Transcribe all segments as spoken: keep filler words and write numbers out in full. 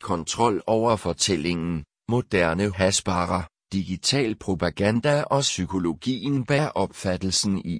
kontrol over fortællingen, moderne Hasbara, digital propaganda og psykologien bag opfattelsen i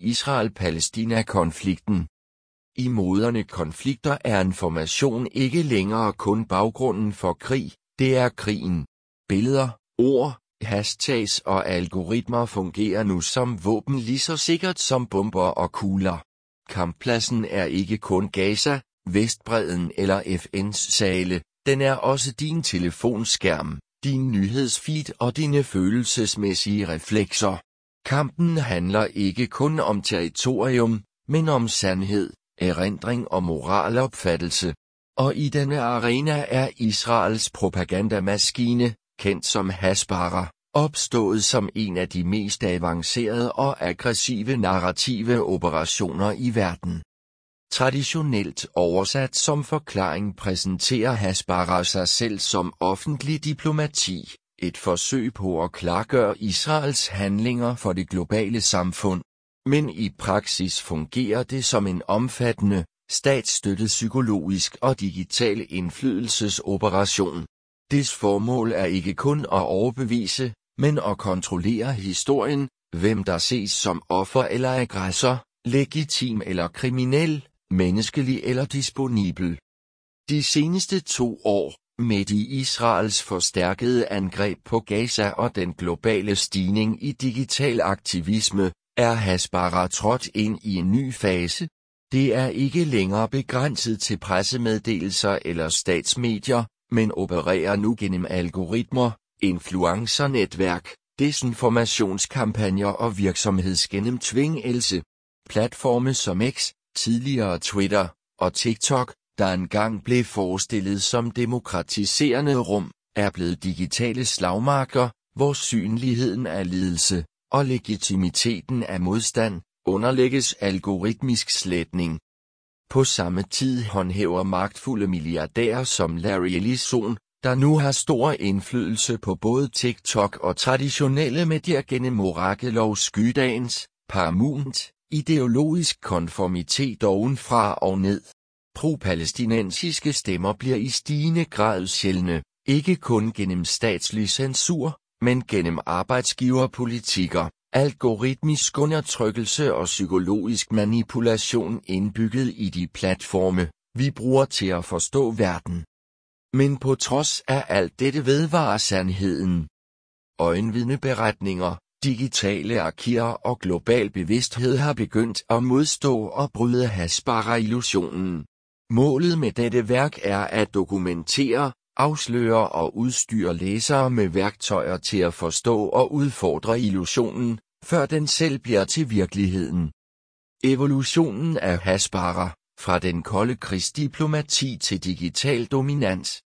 Israel-Palæstina-konflikten. I moderne konflikter er information ikke længere kun baggrunden for krig, det er krigen. Billeder, ord, hashtags og algoritmer fungerer nu som våben lige så sikkert som bomber og kugler. Kamppladsen er ikke kun Gaza, Vestbredden eller F N's sale, den er også din telefonskærm, din nyhedsfeed og dine følelsesmæssige reflekser. Kampen handler ikke kun om territorium, men om sandhed, erindring og moralopfattelse. Og i denne arena er Israels propagandamaskine, kendt som Hasbara, opstået som en af de mest avancerede og aggressive narrative operationer i verden. Traditionelt oversat som forklaring præsenterer Hasbara sig selv som offentlig diplomati, et forsøg på at klargøre Israels handlinger for det globale samfund. Men i praksis fungerer det som en omfattende, statsstøttet psykologisk og digital indflydelsesoperation. Dets formål er ikke kun at overbevise, men at kontrollere historien, hvem der ses som offer eller aggressor, legitim eller kriminel, menneskelig eller disponibel. De seneste to år, med de Israels forstærkede angreb på Gaza og den globale stigning i digital aktivisme, er Hasbara trådt ind i en ny fase. Det er ikke længere begrænset til pressemeddelelser eller statsmedier, men opererer nu gennem algoritmer, influencernetværk, desinformationskampagner og virksomhedsgennemtvingelse. Platforme som X, tidligere Twitter, og TikTok, der engang blev forestillet som demokratiserende rum, er blevet digitale slagmarker, hvor synligheden af lidelse og legitimiteten af modstand underlægges algoritmisk sletning. På samme tid håndhæver magtfulde milliardærer som Larry Ellison, der nu har stor indflydelse på både TikTok og traditionelle medier gennem orakelov skydagens, Paramount, ideologisk konformitet ovenfra og ned. Pro-palæstinensiske stemmer bliver i stigende grad sjældne, ikke kun gennem statslig censur, men gennem arbejdsgiverpolitikker, algoritmisk undertrykkelse og psykologisk manipulation indbygget i de platforme, vi bruger til at forstå verden. Men på trods af alt dette vedvarer sandheden. Øjenvidneberetninger, digitale arkiver og global bevidsthed har begyndt at modstå og bryde Hasbara-illusionen. Målet med dette værk er at dokumentere, afsløre og udstyre læsere med værktøjer til at forstå og udfordre illusionen, før den selv bliver til virkeligheden. Evolutionen af Hasbara, fra den kolde krigsdiplomati til digital dominans.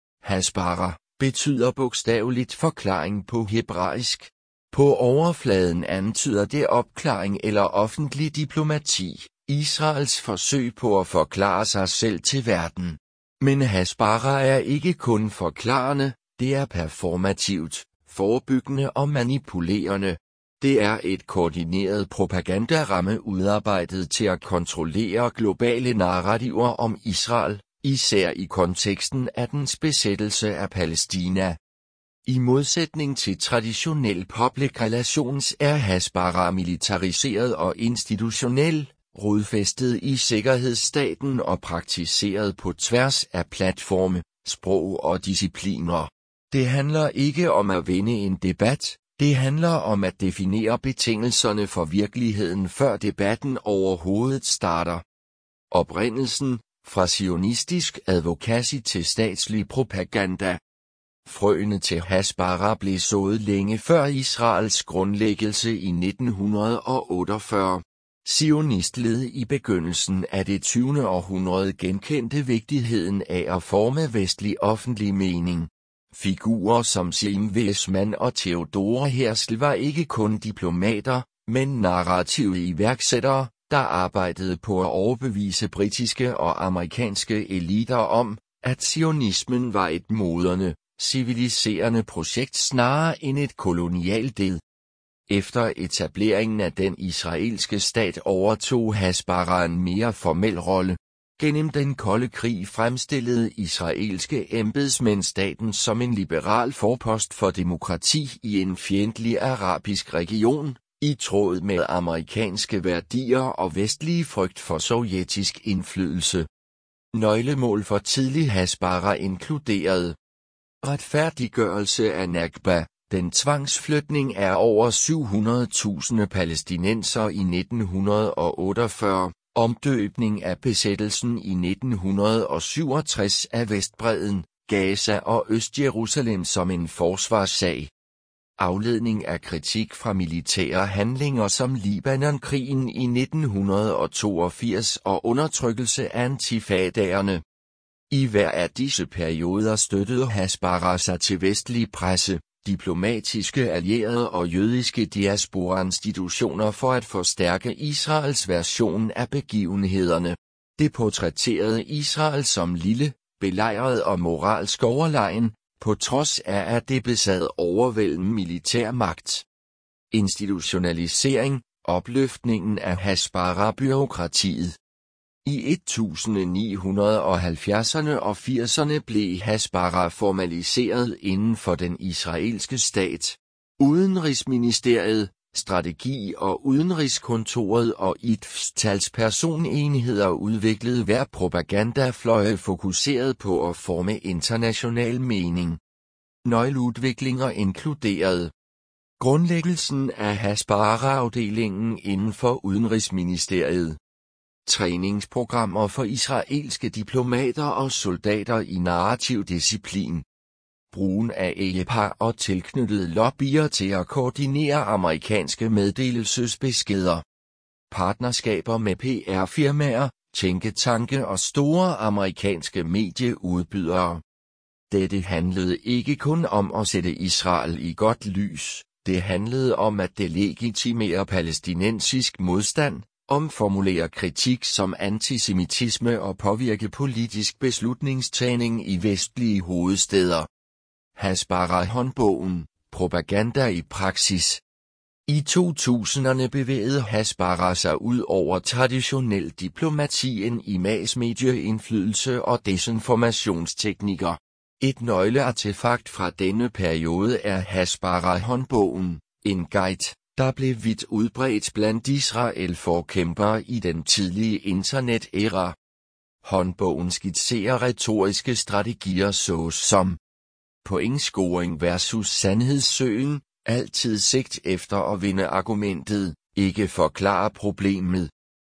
Hasbara betyder bogstaveligt forklaring på hebraisk. På overfladen antyder det opklaring eller offentlig diplomati, Israels forsøg på at forklare sig selv til verden. Men Hasbara er ikke kun forklarende, det er performativt, forebyggende og manipulerende. Det er et koordineret propagandaramme udarbejdet til at kontrollere globale narrativer om Israel, især i konteksten af dens besættelse af Palæstina. I modsætning til traditionel public relations er Hasbara militariseret og institutionel, rodfæstet i sikkerhedsstaten og praktiseret på tværs af platforme, sprog og discipliner. Det handler ikke om at vinde en debat, det handler om at definere betingelserne for virkeligheden før debatten overhovedet starter. Oprindelsen, fra zionistisk advokasi til statslig propaganda. Frøene til Hasbara blev sået længe før Israels grundlæggelse i nitten otteogfyrre. Zionistled i begyndelsen af det tyvende århundrede genkendte vigtigheden af at forme vestlig offentlig mening. Figurer som Chaim Weizmann og Theodor Herzl var ikke kun diplomater, men narrative iværksættere, der arbejdede på at overbevise britiske og amerikanske eliter om, at zionismen var et moderne, civiliserende projekt snarere end et kolonialded. Efter etableringen af den israelske stat overtog Hasbara en mere formel rolle. Gennem den kolde krig fremstillede israelske embedsmænd staten som en liberal forpost for demokrati i en fjendtlig arabisk region, i tråd med amerikanske værdier og vestlige frygt for sovjetisk indflydelse. Nøglemål for tidlig Hasbara inkluderede retfærdiggørelse af Nakba, den tvangsflytning af over syv hundrede tusind palæstinenser i nitten otteogfyrre, omdøbning af besættelsen i nitten syvogtres af Vestbredden, Gaza og Østjerusalem som en forsvarssag. Afledning af kritik fra militære handlinger som Libanonkrigen i nitten toogfirs og undertrykkelse af antifadaerne. I hver af disse perioder støttede Hasbara sig til vestlig presse, diplomatiske allierede og jødiske diaspora-institutioner for at forstærke Israels version af begivenhederne. Det portrætterede Israel som lille, belejret og moralsk overlegen, på trods af at det besad overvældende militær magt. Institutionalisering, opløftningen af Hasbara-byråkratiet. I niogten halvfjerdserne og firserne blev Hasbara formaliseret inden for den israelske stat. Udenrigsministeriet, strategi- og udenrigskontoret og I D F's talspersonenheder udviklede hver propagandafløje fokuseret på at forme international mening. Nøgleudviklinger inkluderede grundlæggelsen af Hasbara-afdelingen inden for Udenrigsministeriet, træningsprogrammer for israelske diplomater og soldater i narrativ disciplin, brugen af ægtepar og tilknyttede lobbyer til at koordinere amerikanske meddelelsesbeskeder, partnerskaber med P R-firmaer, tænketanke og store amerikanske medieudbydere. Dette handlede ikke kun om at sætte Israel i godt lys, det handlede om at delegitimere palæstinensisk modstand, omformulere kritik som antisemitisme og påvirke politisk beslutningstagning i vestlige hovedstæder. Hasbara-håndbogen, propaganda i praksis. I to tusinderne bevægede Hasbara sig ud over traditionel diplomatien i massemedieindflydelse og desinformationsteknikker. Et nøgleartefakt fra denne periode er Hasbara-håndbogen, en guide, der blev vidt udbredt blandt Israel-forkæmpere i den tidlige internet-æra. Håndbogen skitserer retoriske strategier såsom pointscoring versus sandhedssøgen, altid sigt efter at vinde argumentet, ikke forklare problemet.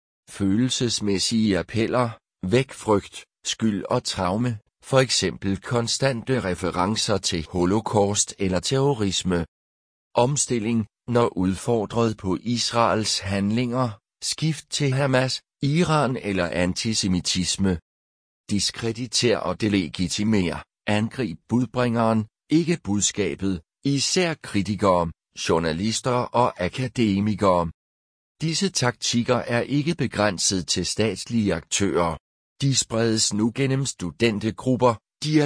Følelsesmæssige appeller, væk frygt, skyld og traume, for eksempel konstante referencer til holocaust eller terrorisme. Omstilling, når udfordret på Israels handlinger, skift til Hamas, Iran eller antisemitisme. Diskrediter og delegitimere, angrib budbringeren, ikke budskabet, især kritikere, journalister og akademikere. Disse taktikker er ikke begrænset til statslige aktører. De spredes nu gennem studentegrupper,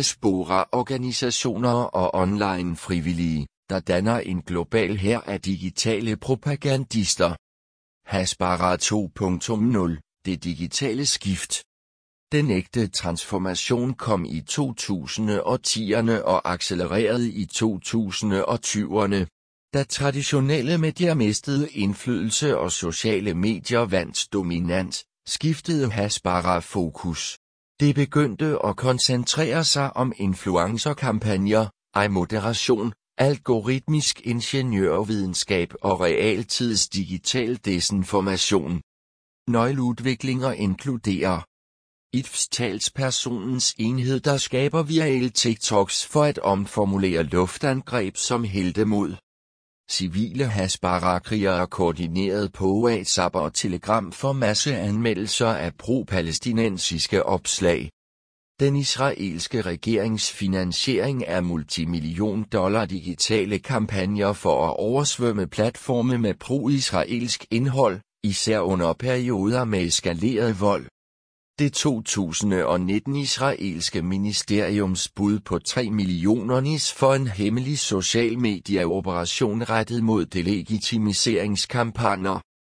diaspora-organisationer og online frivillige, der danner en global hær af digitale propagandister. Hasbara to punkt nul, det digitale skift. Den ægte transformation kom i to tusind og tierne og accelererede i to tusind og tyverne. Da traditionelle medier mistede indflydelse og sociale medier vandt dominant, skiftede Hasbara fokus. Det begyndte at koncentrere sig om influencerkampagner, moderation, algoritmisk ingeniørvidenskab og realtids digital desinformation. Nøgleudviklinger inkluderer I D F's talspersonens enhed, der skaber virale TikToks for at omformulere luftangreb som heltemod. Civile Hasbara-krigere koordineret på WhatsApp og Telegram for masseanmeldelser af pro-palæstinensiske opslag. Den israelske regerings finansiering af multimillion dollar digitale kampagner for at oversvømme platforme med pro-israelsk indhold, især under perioder med eskaleret vold. Det to tusind og nitten israelske ministeriums bud på tre millioner nis for en hemmelig social medieoperation rettet mod delegitimiseringskampagner.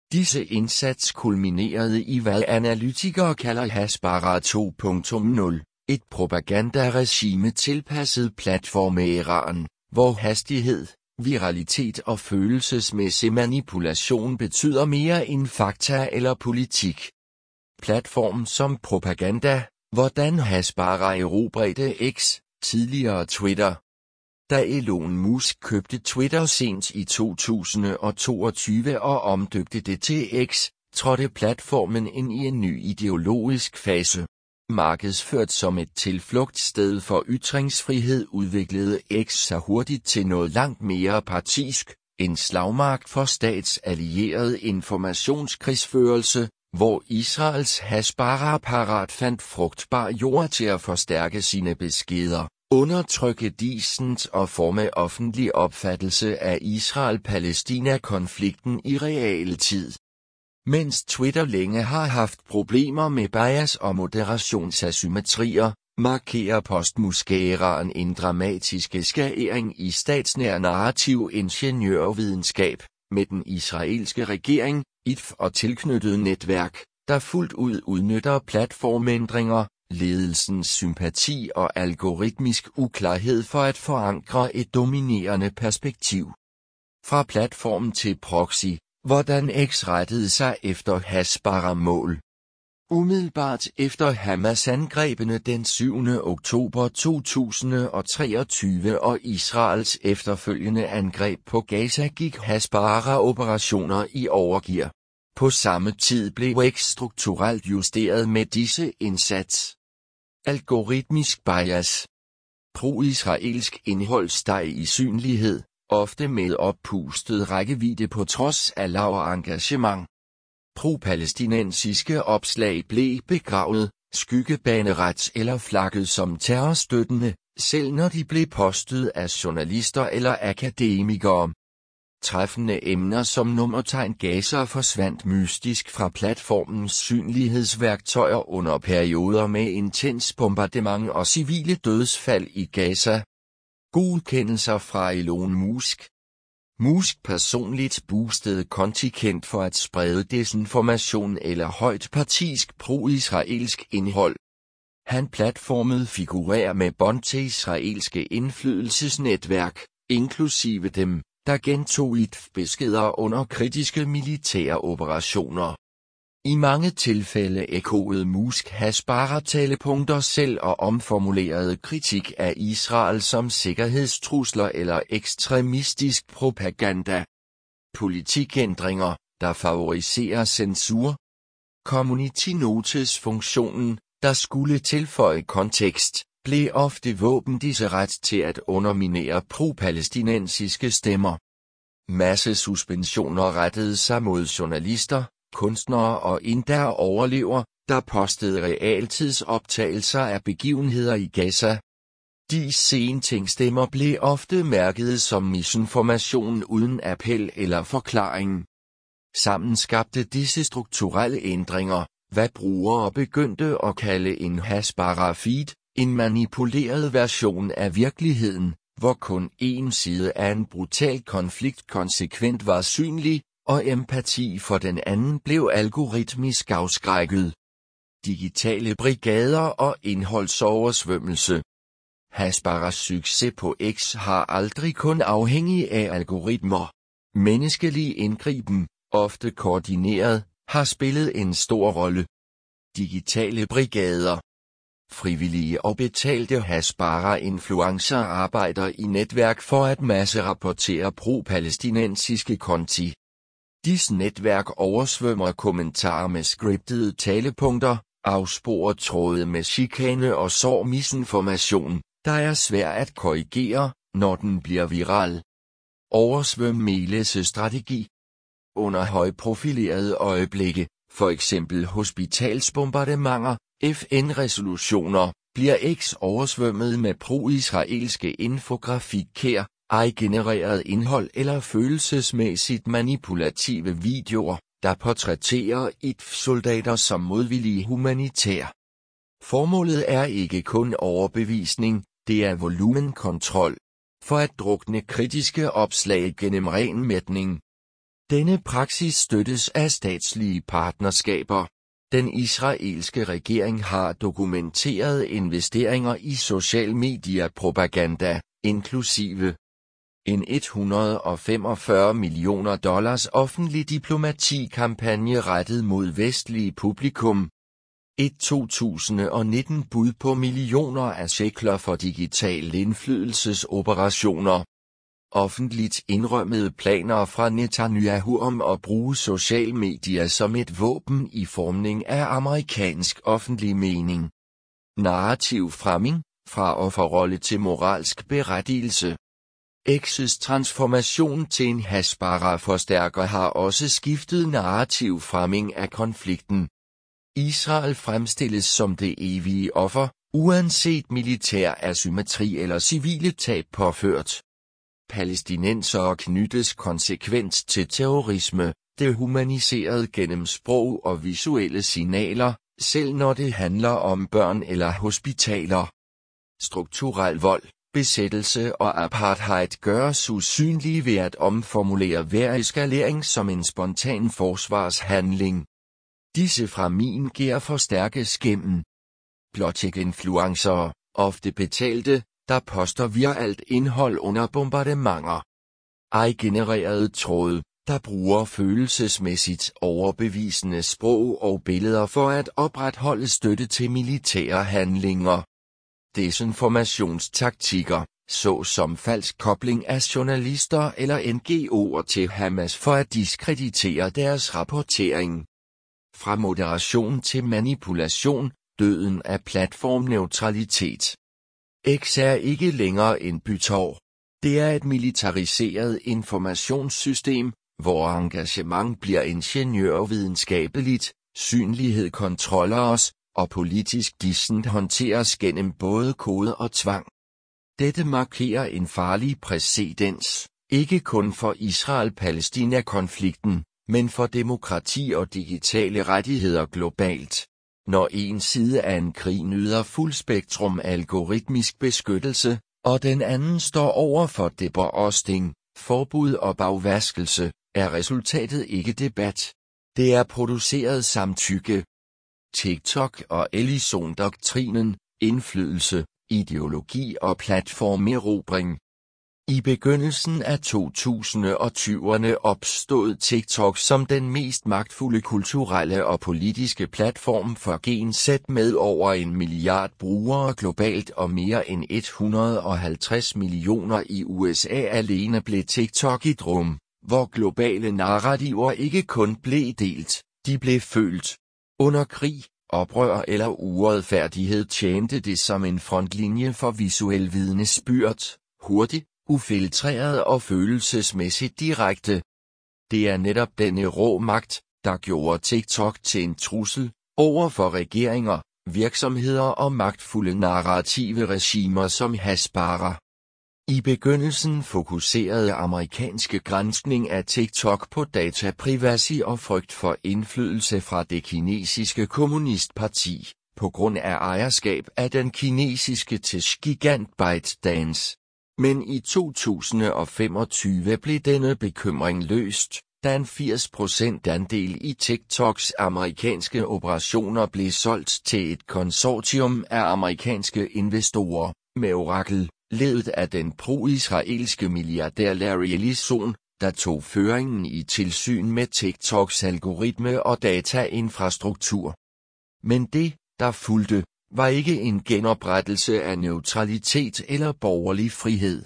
Disse indsats kulminerede i hvad analytikere kalder Hasbara to punkt nul, et propagandaregime tilpasset platformæraen, hvor hastighed, viralitet og følelsesmæssig manipulation betyder mere end fakta eller politik. Platform som propaganda, hvordan Hasbara erobrede X, tidligere Twitter. Da Elon Musk købte Twitter sent i to tusind og toogtyve og omdøbte det til X, trådte platformen ind i en ny ideologisk fase. Markedsført som et tilflugtssted for ytringsfrihed udviklede X sig hurtigt til noget langt mere partisk, en slagmark for statsallierede informationskrigsførelse, hvor Israels Hasbara-apparat fandt frugtbar jord til at forstærke sine beskeder, undertrykke dissens og forme offentlig opfattelse af Israel-Palæstina-konflikten i realtid. Mens Twitter længe har haft problemer med bias og moderationsasymmetrier, markerer postmuskæraen en dramatisk eskalering i statsnær narrativ ingeniørvidenskab, med den israelske regering, I D F og tilknyttet netværk, der fuldt ud udnytter platformændringer, ledelsens sympati og algoritmisk uklarhed for at forankre et dominerende perspektiv. Fra platform til proxy, hvordan X rettede sig efter Hasbara-mål. Umiddelbart efter Hamas-angrebene den syvende oktober to tusind og treogtyve og Israels efterfølgende angreb på Gaza gik Hasbara-operationer i overgear. På samme tid blev X strukturelt justeret med disse indsats. Algoritmisk bias. Pro-israelsk indhold steg i synlighed, ofte med oppustet rækkevidde på trods af lav engagement. Pro-palæstinensiske opslag blev begravet, skyggebaneret eller flagget som terrorstøttende, selv når de blev postet af journalister eller akademikere. Træffende emner som nummertegn Gaza forsvandt mystisk fra platformens synlighedsværktøjer under perioder med intens bombardement og civile dødsfald i Gaza. Godkendelser fra Elon Musk. Musk personligt boostede kontingent for at sprede desinformation eller højt partisk pro-israelsk indhold. Han platformede figurerer med bånd til israelske indflydelsesnetværk, inklusive dem, der gentog I D F-beskeder under kritiske militære operationer. I mange tilfælde ekkoede Musk Hasbara-talepunkter selv og omformulerede kritik af Israel som sikkerhedstrusler eller ekstremistisk propaganda. Politikændringer, der favoriserer censur. Community notice-funktionen, der skulle tilføje kontekst, blev ofte våbendisseret til at underminere pro-palæstinensiske stemmer. Massesuspensioner rettede sig mod journalister, kunstnere og endda overlever, der postede realtidsoptagelser af begivenheder i Gaza. De sentingstemmer blev ofte mærket som misinformation uden appel eller forklaring. Sammen skabte disse strukturelle ændringer, hvad brugere begyndte at kalde en Hasbara-feed, en manipuleret version af virkeligheden, hvor kun én side af en brutal konflikt konsekvent var synlig, og empati for den anden blev algoritmisk afskrækket. Digitale brigader og indholdsoversvømmelse. Hasbaras succes på X har aldrig kun afhængig af algoritmer. Menneskelig indgriben, ofte koordineret, har spillet en stor rolle. Digitale brigader. Frivillige og betalte Hasbara-influencer arbejder i netværk for at masserapportere pro-palæstinensiske konti. Disse netværk oversvømmer kommentarer med scriptede talepunkter, afsporer tråde med chikane og sår misinformation, der er svær at korrigere, når den bliver viral. Oversvømmelsesstrategi. Under højprofilerede øjeblikke, for eksempel hospitalsbombardementer, F N-resolutioner, bliver X oversvømmet med pro-israelske infografik-kær, ej-genereret indhold eller følelsesmæssigt manipulative videoer, der portrætterer I D F-soldater som modvillige humanitær. Formålet er ikke kun overbevisning, det er volumenkontrol. For at drukne kritiske opslag gennem ren mætning. Denne praksis støttes af statslige partnerskaber. Den israelske regering har dokumenteret investeringer i social media-propaganda, inklusive en et hundrede og femogfyrre millioner dollars offentlig diplomati-kampagne rettet mod vestlige publikum. Et to tusind og nitten bud på millioner af shekler for digital indflydelsesoperationer. Offentligt indrømmede planer fra Netanyahu om at bruge social media som et våben i formning af amerikansk offentlig mening. Narrativ fremming, fra offerrolle til moralsk berettigelse. X's transformation til en hasbara-forstærker har også skiftet narrativ fremming af konflikten. Israel fremstilles som det evige offer, uanset militær asymmetri eller civile tab påført. Palæstinensere knyttes konsekvent til terrorisme, dehumaniseret gennem sprog og visuelle signaler, selv når det handler om børn eller hospitaler. Strukturel vold, besættelse og apartheid gøres usynlige ved at omformulere hver eskalering som en spontan forsvarshandling. Disse fra min gær forstærkes gennem blåtjek-influencere, ofte betalte, der poster viralt indhold under bombardementer. Ej-genererede tråde, der bruger følelsesmæssigt overbevisende sprog og billeder for at opretholde støtte til militære handlinger. Desinformationstaktikker, såsom falsk kobling af journalister eller N G O'er til Hamas for at diskreditere deres rapportering. Fra moderation til manipulation, døden af platformneutralitet. X er ikke længere en bytår. Det er et militariseret informationssystem, hvor engagement bliver ingeniørvidenskabeligt, synlighed kontrolleres, og politisk dissent håndteres gennem både kode og tvang. Dette markerer en farlig præcedens, ikke kun for Israel-Palæstina-konflikten, men for demokrati og digitale rettigheder globalt. Når en side af en krig nyder fuldspektrum algoritmisk beskyttelse, og den anden står over for debosting, forbud og bagvaskelse, er resultatet ikke debat. Det er produceret samtykke. TikTok og Ellison-doktrinen, indflydelse, ideologi og platformerobring. I begyndelsen af to tusind og tyverne opstod TikTok som den mest magtfulde kulturelle og politiske platform for Gen Z med over en milliard brugere globalt og mere end et hundrede og halvtreds millioner i U S A. Alene blev TikTok et rum, hvor globale narrativer ikke kun blev delt, de blev følt. Under krig, oprør eller uretfærdighed tjente det som en frontlinje for visuel vidnesbyrd, hurtigt, ufiltreret og følelsesmæssigt direkte. Det er netop denne rå magt, der gjorde TikTok til en trussel over for regeringer, virksomheder og magtfulde narrative regimer som Hasbara. I begyndelsen fokuserede amerikanske granskning af TikTok på dataprivacy og frygt for indflydelse fra det kinesiske kommunistparti, på grund af ejerskab af den kinesiske tech-gigant ByteDance. Men i to tusind og femogtyve blev denne bekymring løst, da en firs procent andel i TikToks amerikanske operationer blev solgt til et konsortium af amerikanske investorer, med Oracle, ledet af den pro-israelske milliardær Larry Ellison, der tog føringen i tilsyn med TikToks algoritme og datainfrastruktur. Men det, der fulgte, var ikke en genoprettelse af neutralitet eller borgerlig frihed.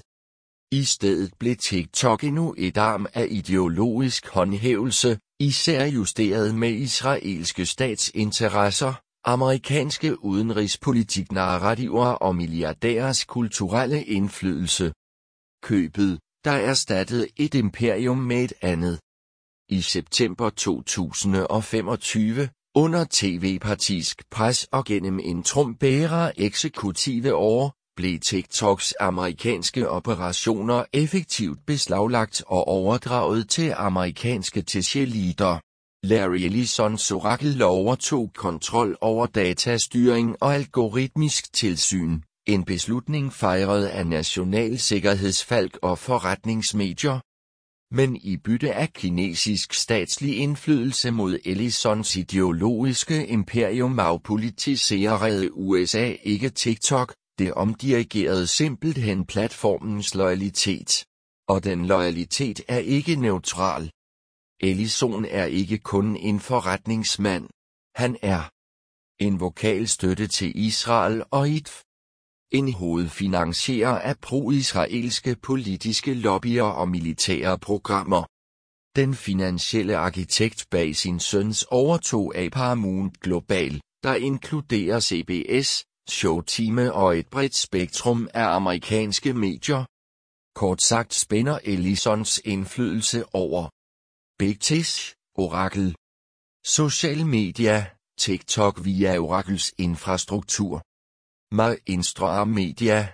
I stedet blev TikTok endnu et arm af ideologisk håndhævelse, især justeret med israelske statsinteresser, amerikanske udenrigspolitik-narrativer og milliardærers kulturelle indflydelse. Købet, der erstattede et imperium med et andet. I september to tusind og femogtyve, under tv-partisk pres og gennem en trumpbærer eksekutive år, blev TikToks amerikanske operationer effektivt beslaglagt og overdraget til amerikanske tech-eliter. Larry Ellisons Oracle overtog kontrol over datastyring og algoritmisk tilsyn, en beslutning fejret af nationalsikkerhedsfalk og forretningsmedier. Men i bytte af kinesisk statslig indflydelse mod Ellisons ideologiske imperium afpolitiserede U S A ikke TikTok, det omdirigerede simpelthen platformens loyalitet. Og den loyalitet er ikke neutral. Ellison er ikke kun en forretningsmand. Han er en vokal støtte til Israel og I T F. En hovedfinansierer af pro-israelske politiske lobbyer og militære programmer. Den finansielle arkitekt bag sin søns overtog af Paramount Global, der inkluderer C B S, Showtime og et bredt spektrum af amerikanske medier. Kort sagt spænder Ellisons indflydelse over Big Tech, Oracle, social media, TikTok via Oracles infrastruktur, Mainstream Media,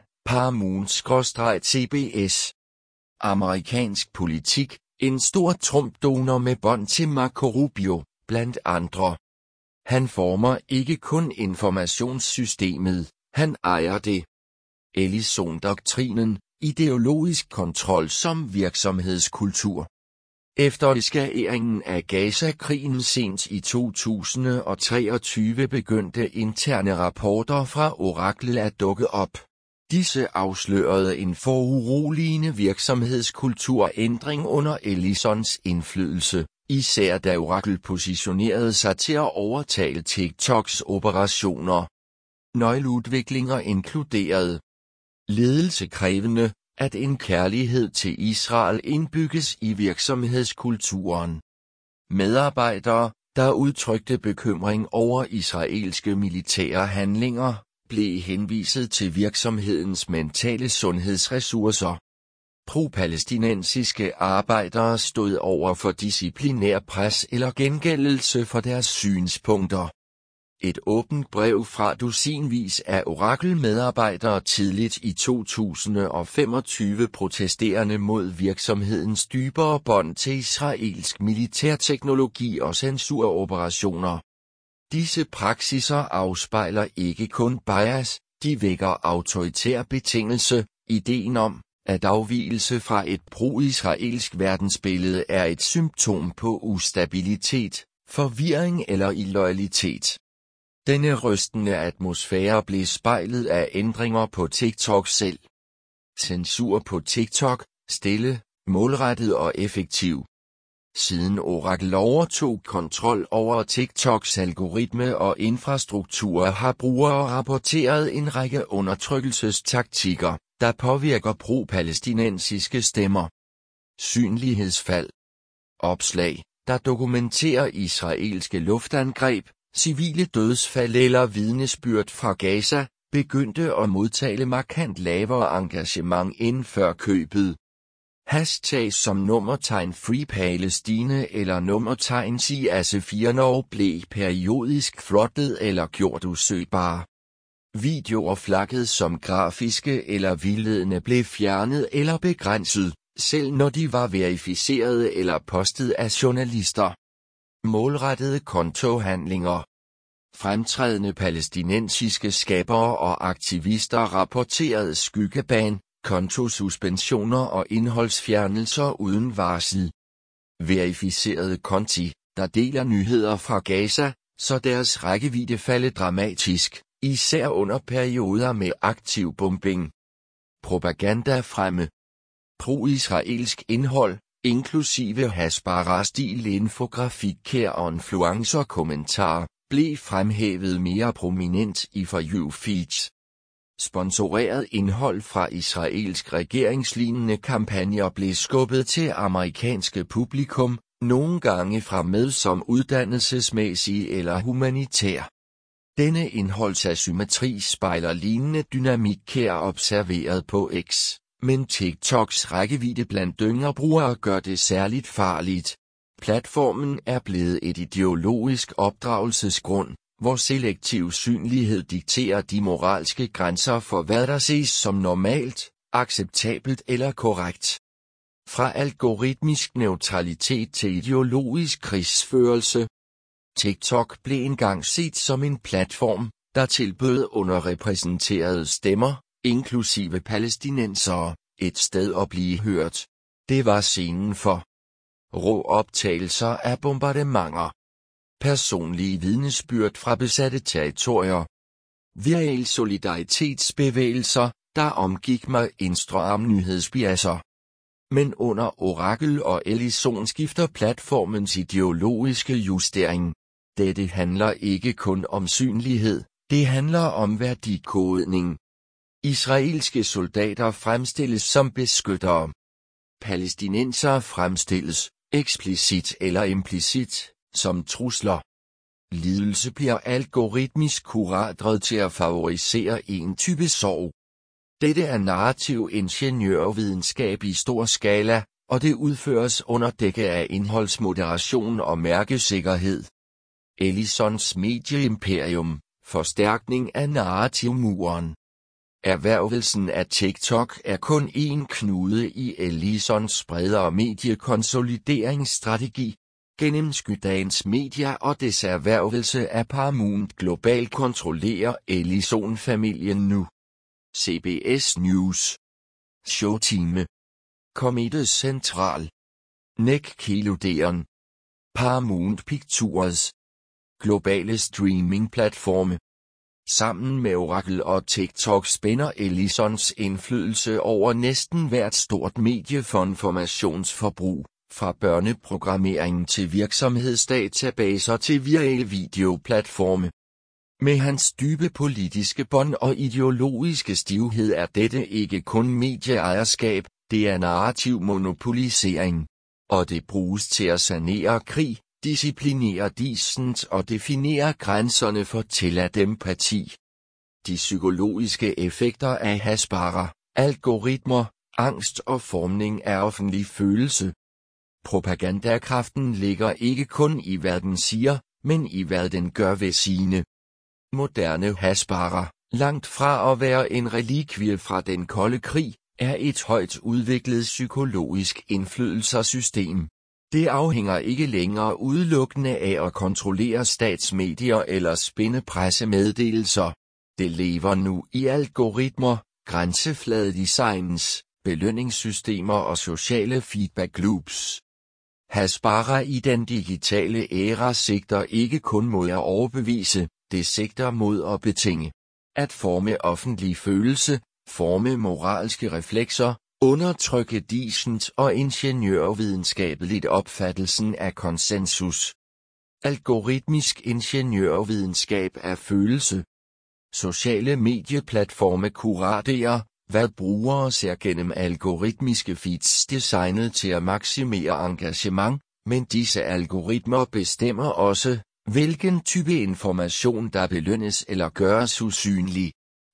Paramount-C B S, amerikansk politik, en stor Trump-donor med bånd til Marco Rubio, blandt andre. Han former ikke kun informationssystemet, han ejer det. Ellison-doktrinen, ideologisk kontrol som virksomhedskultur. Efter eskaleringen af Gaza-krigen sent i to tusind og treogtyve begyndte interne rapporter fra Oracle at dukke op. Disse afslørede en foruroligende virksomhedskulturændring under Ellisons indflydelse, især da Oracle positionerede sig til at overtage TikToks operationer. Nøgleudviklinger inkluderede ledelsekrævende, at en kærlighed til Israel indbygges i virksomhedskulturen. Medarbejdere, der udtrykte bekymring over israelske militære handlinger, blev henviset til virksomhedens mentale sundhedsressourcer. Pro-palæstinensiske arbejdere stod over for disciplinær pres eller gengældelse for deres synspunkter. Et åbent brev fra dusinvis af Oracle-medarbejdere tidligt i to tusind og femogtyve protesterende mod virksomhedens dybere bånd til israelsk militærteknologi og censuroperationer. Disse praksiser afspejler ikke kun bias, de vækker autoritær betingelse, ideen om, at afvigelse fra et pro-israelsk verdensbillede er et symptom på ustabilitet, forvirring eller illoyalitet. Denne rystende atmosfære blev spejlet af ændringer på TikTok selv. Censur på TikTok, stille, målrettet og effektiv. Siden Oracle overtog kontrol over TikToks algoritme og infrastruktur har brugere rapporteret en række undertrykkelsestaktikker, der påvirker pro-palæstinensiske stemmer. Synlighedsfald. Opslag, der dokumenterer israelske luftangreb, civile dødsfald eller vidnesbyrd fra Gaza, begyndte at modtage markant lavere engagement end før købet. Hashtags som nummertegn Free Palestine eller nummertegn C S fire blev periodisk throtlet eller gjort usøgbare. Videoer flagget som grafiske eller vildledende blev fjernet eller begrænset, selv når de var verificerede eller postet af journalister. Målrettede kontohandlinger. Fremtrædende palæstinensiske skabere og aktivister rapporterede skyggeban, kontosuspensioner og indholdsfjernelser uden varsel. Verificerede konti, der deler nyheder fra Gaza, så deres rækkevidde faldt dramatisk, især under perioder med aktiv bombing. Propaganda fremme. Pro-israelsk indhold, inklusive hasbara-stil infografik og influencer-kommentarer, blev fremhævet mere prominent i For You-feeds. Sponsoreret indhold fra israelsk regeringslignende kampagner blev skubbet til amerikanske publikum, nogle gange fra med som uddannelsesmæssig eller humanitær. Denne indholdsasymmetri spejler lignende dynamik her observeret på X, men TikToks rækkevidde blandt yngre brugere gør det særligt farligt. Platformen er blevet et ideologisk opdragelsesgrund, hvor selektiv synlighed dikterer de moralske grænser for hvad der ses som normalt, acceptabelt eller korrekt. Fra algoritmisk neutralitet til ideologisk krigsførelse. TikTok blev engang set som en platform, der tilbød underrepræsenterede stemmer, inklusive palæstinensere, et sted at blive hørt. Det var scenen for rå optagelser af bombardementer, personlige vidnesbyrd fra besatte territorier, virale solidaritetsbevægelser, der omgik mig Instagram nyhedsbiasser. Men under Oracle og Ellison skifter platformens ideologiske justering. Dette handler ikke kun om synlighed, det handler om værdikodning. Israelske soldater fremstilles som beskyttere. Palæstinensere fremstilles, eksplicit eller implicit, som trusler. Lidelse bliver algoritmisk kuratret til at favorisere en type sorg. Dette er narrativ ingeniørvidenskab i stor skala, og det udføres under dække af indholdsmoderation og mærkesikkerhed. Ellisons medieimperium, forstærkning af narrativmuren. Erhvervelsen af TikTok er kun en knude i Ellisons bredere mediekonsolideringsstrategi. Gennemskyddagens media og dets erhvervelse af Paramount Global kontrollerer Ellison-familien nu. C B S News. Showtime. Comedy Central. Nickelodeon. Paramount Pictures. Globale streamingplatforme. Sammen med Oracle og TikTok spænder Ellisons indflydelse over næsten hvert stort medie for informationsforbrug, fra børneprogrammering til virksomhedsdatabaser til virale videoplatforme. Med hans dybe politiske bånd og ideologiske stivhed er dette ikke kun medieejerskab, det er narrativ monopolisering. Og det bruges til at sanere krig, disciplinere dissent og definere grænserne for tilladt empati. De psykologiske effekter af hasbara, algoritmer, angst og formning af offentlig følelse. Propagandakraften ligger ikke kun i hvad den siger, men i hvad den gør ved sine. Moderne hasbara, langt fra at være en relikvie fra den kolde krig, er et højt udviklet psykologisk indflydelsessystem. Det afhænger ikke længere udelukkende af at kontrollere statsmedier eller spinde pressemeddelelser. Det lever nu i algoritmer, grænsefladedesigns, belønningssystemer og sociale feedback loops. Hasbara i den digitale æra sigter ikke kun mod at overbevise, det sigter mod at betinge. At forme offentlig følelse, forme moralske reflekser, undertrykke dissent og ingeniørvidenskabeligt opfattelsen af konsensus. Algoritmisk ingeniørvidenskab af følelse. Sociale medieplatforme kuraterer, hvad brugere ser gennem algoritmiske feeds designet til at maksimere engagement, men disse algoritmer bestemmer også, hvilken type information der belønnes eller gøres usynlig.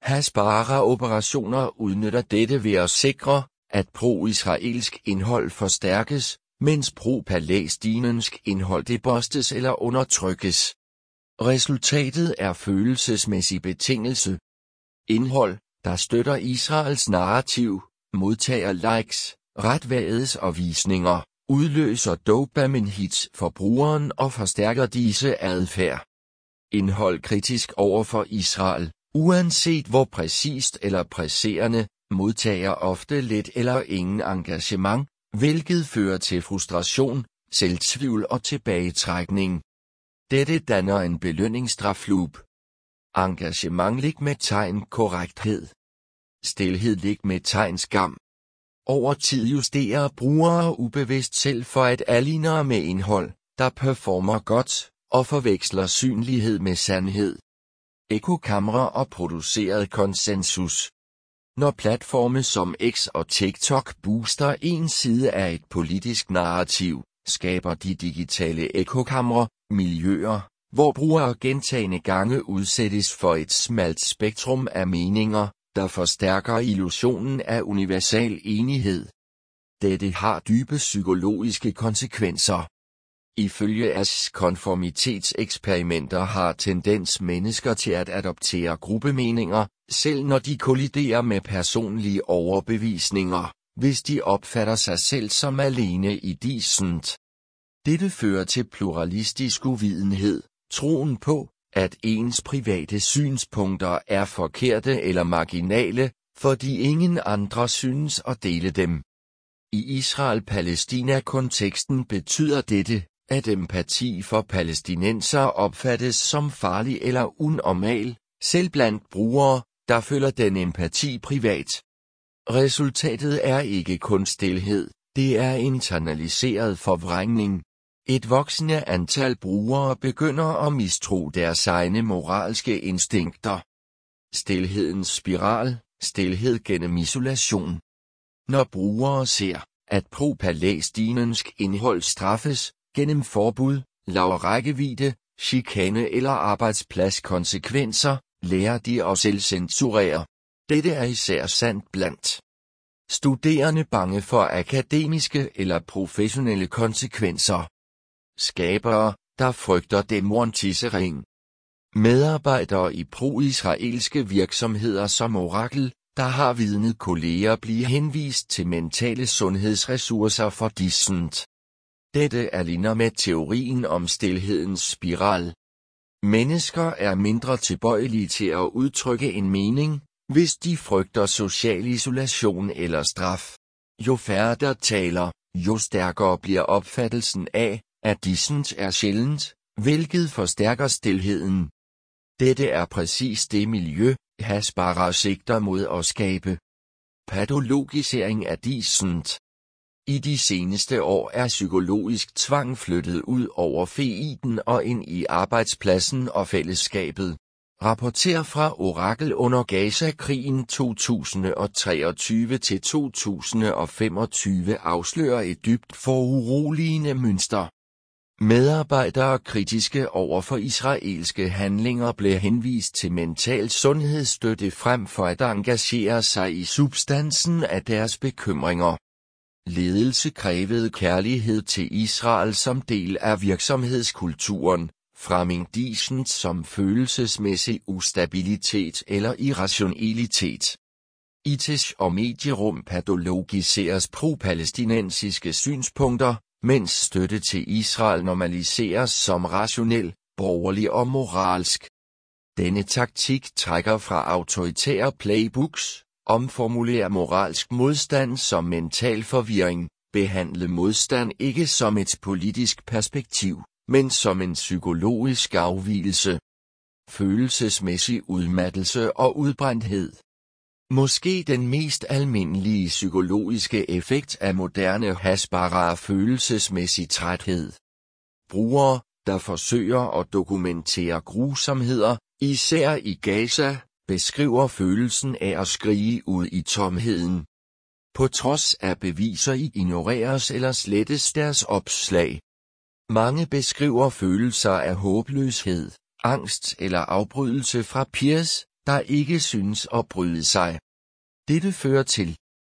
Hasbara-operationer udnytter dette ved at sikre, at pro-israelsk indhold forstærkes, mens pro-palæstinensk indhold debostes eller undertrykkes. Resultatet er følelsesmæssig betingelse. Indhold, der støtter Israels narrativ, modtager likes, retvades og visninger, udløser dopamin-hits for brugeren og forstærker disse adfærd. Indhold kritisk over for Israel, uanset hvor præcist eller presserende, modtager ofte lidt eller ingen engagement, hvilket fører til frustration, selvtvivl og tilbagetrækning. Dette danner en belønningsstrafloop. Engagement lig med tegn korrekthed. Stilhed lig med tegn skam. Over tid justerer brugere ubevidst selv for at alignere med indhold, der performer godt, og forveksler synlighed med sandhed. Ekokamera og produceret konsensus. Når platforme som X og TikTok booster en side af et politisk narrativ, skaber de digitale ekokamre miljøer, hvor brugere gentagne gange udsættes for et smalt spektrum af meninger, der forstærker illusionen af universal enighed. Dette har dybe psykologiske konsekvenser. Ifølge Aschs konformitetseksperimenter har tendens mennesker til at adoptere gruppemeninger, selv når de kolliderer med personlige overbevisninger, hvis de opfatter sig selv som alene i dissent. Dette fører til pluralistisk uvidenhed, troen på, at ens private synspunkter er forkerte eller marginale, fordi ingen andre synes at dele dem. I Israel-Palæstina-konteksten betyder dette, at empati for palæstinensere opfattes som farlig eller unormal, selv blandt brugere, der føler den empati privat. Resultatet er ikke kun stilhed, det er internaliseret forvrængning. Et voksende antal brugere begynder at mistro deres egne moralske instinkter. Stilhedens spiral, stilhed gennem isolation. Når brugere ser, at pro-palæstinensk indhold straffes, gennem forbud, lav rækkevidde, chikane eller arbejdspladskonsekvenser, lærer de at selvcensurere. Dette er især sandt blandt studerende bange for akademiske eller professionelle konsekvenser. Skabere, der frygter demontisering. Medarbejdere i pro-israelske virksomheder som Oracle, der har vidnet kolleger blive henvist til mentale sundhedsressourcer for dissent. Dette aligner med teorien om stilhedens spiral. Mennesker er mindre tilbøjelige til at udtrykke en mening, hvis de frygter social isolation eller straf. Jo færre der taler, jo stærkere bliver opfattelsen af, at dissent er sjældent, hvilket forstærker stilheden. Dette er præcis det miljø, Hasbara sigter mod at skabe. Patologisering af dissent. I de seneste år er psykologisk tvang flyttet ud over feiden og ind i arbejdspladsen og fællesskabet. Rapporter fra Oracle under Gaza-krigen to tusind og treogtyve til to tusind og femogtyve afslører et dybt foruroligende mønster. Medarbejdere kritiske over for israelske handlinger blev henvist til mental sundhedsstøtte frem for at engagere sig i substansen af deres bekymringer. Ledelse krævede kærlighed til Israel som del af virksomhedskulturen, framing dissent som følelsesmæssig ustabilitet eller irrationalitet. I tids- og medierum patologiseres pro-palæstinensiske synspunkter, mens støtte til Israel normaliseres som rationel, borgerlig og moralsk. Denne taktik trækker fra autoritære playbooks, omformulerer moralsk modstand som mental forvirring, behandle modstand ikke som et politisk perspektiv, men som en psykologisk afvigelse. Følelsesmæssig udmattelse og udbrændthed. Måske den mest almindelige psykologiske effekt af moderne Hasbara er følelsesmæssig træthed. Brugere, der forsøger at dokumentere grusomheder, især i Gaza, beskriver følelsen af at skrige ud i tomheden. På trods af beviser ignoreres eller slettes deres opslag. Mange beskriver følelser af håbløshed, angst eller afbrydelse fra peers, der ikke synes at bryde sig. Dette fører til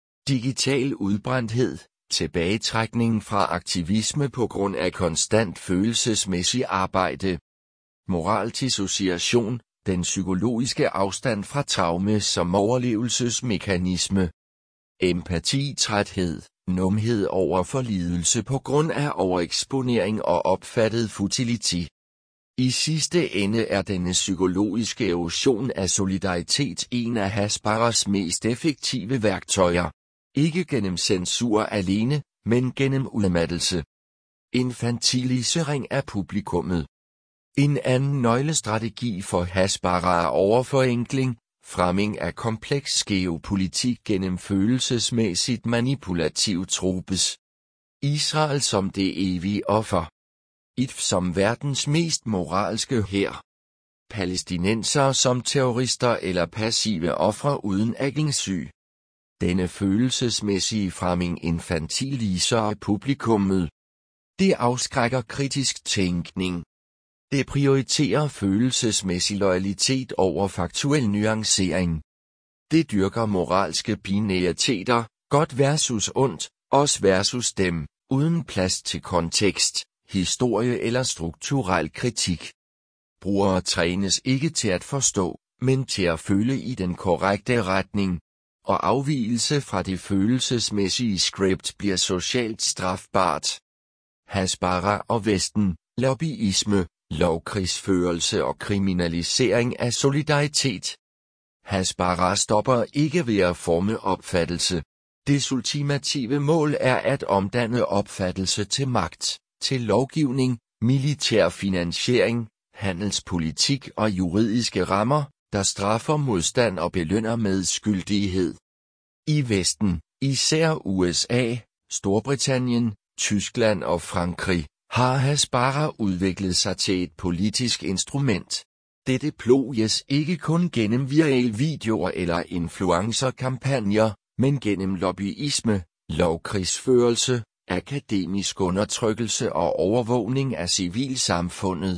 digital udbrændthed, tilbagetrækning fra aktivisme på grund af konstant følelsesmæssig arbejde. Moraldissociation, den psykologiske afstand fra traume som overlevelsesmekanisme. Empatitræthed, numhed over for lidelse på grund af overeksponering og opfattet futility. I sidste ende er denne psykologiske erosion af solidaritet en af Hasbaras mest effektive værktøjer. Ikke gennem censur alene, men gennem udmattelse. Infantilisering af publikummet. En anden nøglestrategi for Hasbara er overforenkling, fremming af kompleks geopolitik gennem følelsesmæssigt manipulativ tropes. Israel som det evige offer. I D F som verdens mest moralske hær. Palæstinensere som terrorister eller passive ofre uden agensy. Denne følelsesmæssige fremming infantiliserer publikummet. Det afskrækker kritisk tænkning. Det prioriterer følelsesmæssig loyalitet over faktuel nuancering. Det dyrker moralske binæriteter, godt versus ondt, os versus dem, uden plads til kontekst, historie eller strukturel kritik. Brugere trænes ikke til at forstå, men til at føle i den korrekte retning. Og afvigelse fra det følelsesmæssige script bliver socialt strafbart. Hasbara og Vesten, lobbyisme, lovkrigsførelse og kriminalisering af solidaritet. Hasbara stopper ikke ved at forme opfattelse. Dets ultimative mål er at omdanne opfattelse til magt, til lovgivning, militær finansiering, handelspolitik og juridiske rammer, der straffer modstand og belønner medskyldighed. I Vesten, især U S A, Storbritannien, Tyskland og Frankrig, har Hasbara udviklet sig til et politisk instrument. Dette ploges ikke kun gennem virale videoer eller influencerkampagner, men gennem lobbyisme, lovkrigsførelse, akademisk undertrykkelse og overvågning af civilsamfundet.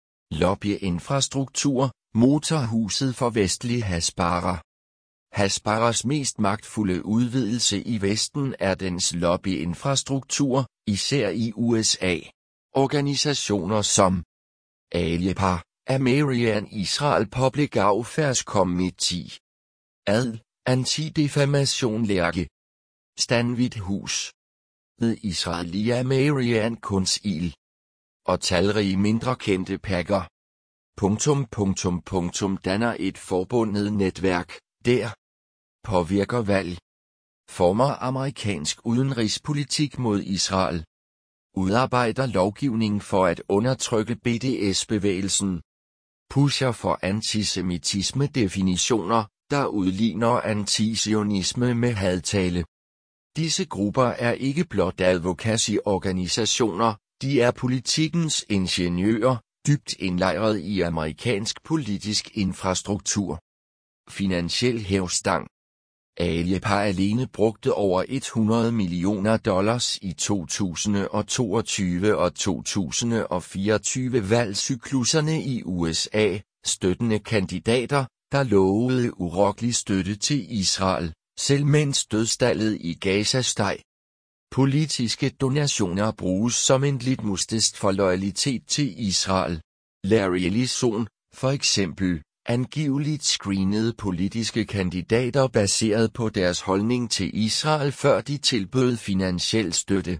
Lobbyinfrastruktur, motorhuset for vestlig Hasbara. Hasbaras mest magtfulde udvidelse i Vesten er dens lobbyinfrastruktur, især i U S A. Organisationer som ALIPA, American Israel Public Affairs Committee, A D L, Anti-Defamation League, Stanwith Hus, The Israeli American Council og talrige mindre kendte pakker. Punktum, punktum, punktum danner et forbundet netværk, der påvirker valg, former amerikansk udenrigspolitik mod Israel, udarbejder lovgivning for at undertrykke B D S-bevægelsen, pusher for antisemitisme-definitioner, der udligner antisionisme med hadtale. Disse grupper er ikke blot advokacy-organisationer, de er politikkens ingeniører, dybt indlejret i amerikansk politisk infrastruktur. Finansiel hævstang. ALIPA alene brugte over hundrede millioner dollars i to tusind og toogtyve og to tusind og fireogtyve valgcyklusserne i U S A, støttende kandidater, der lovede urokkelig støtte til Israel, selv mens dødstallet i Gaza steg. Politiske donationer bruges som en litmus-test for loyalitet til Israel. Larry Ellison, for eksempel, angiveligt screenede politiske kandidater baseret på deres holdning til Israel, før de tilbød finansiel støtte.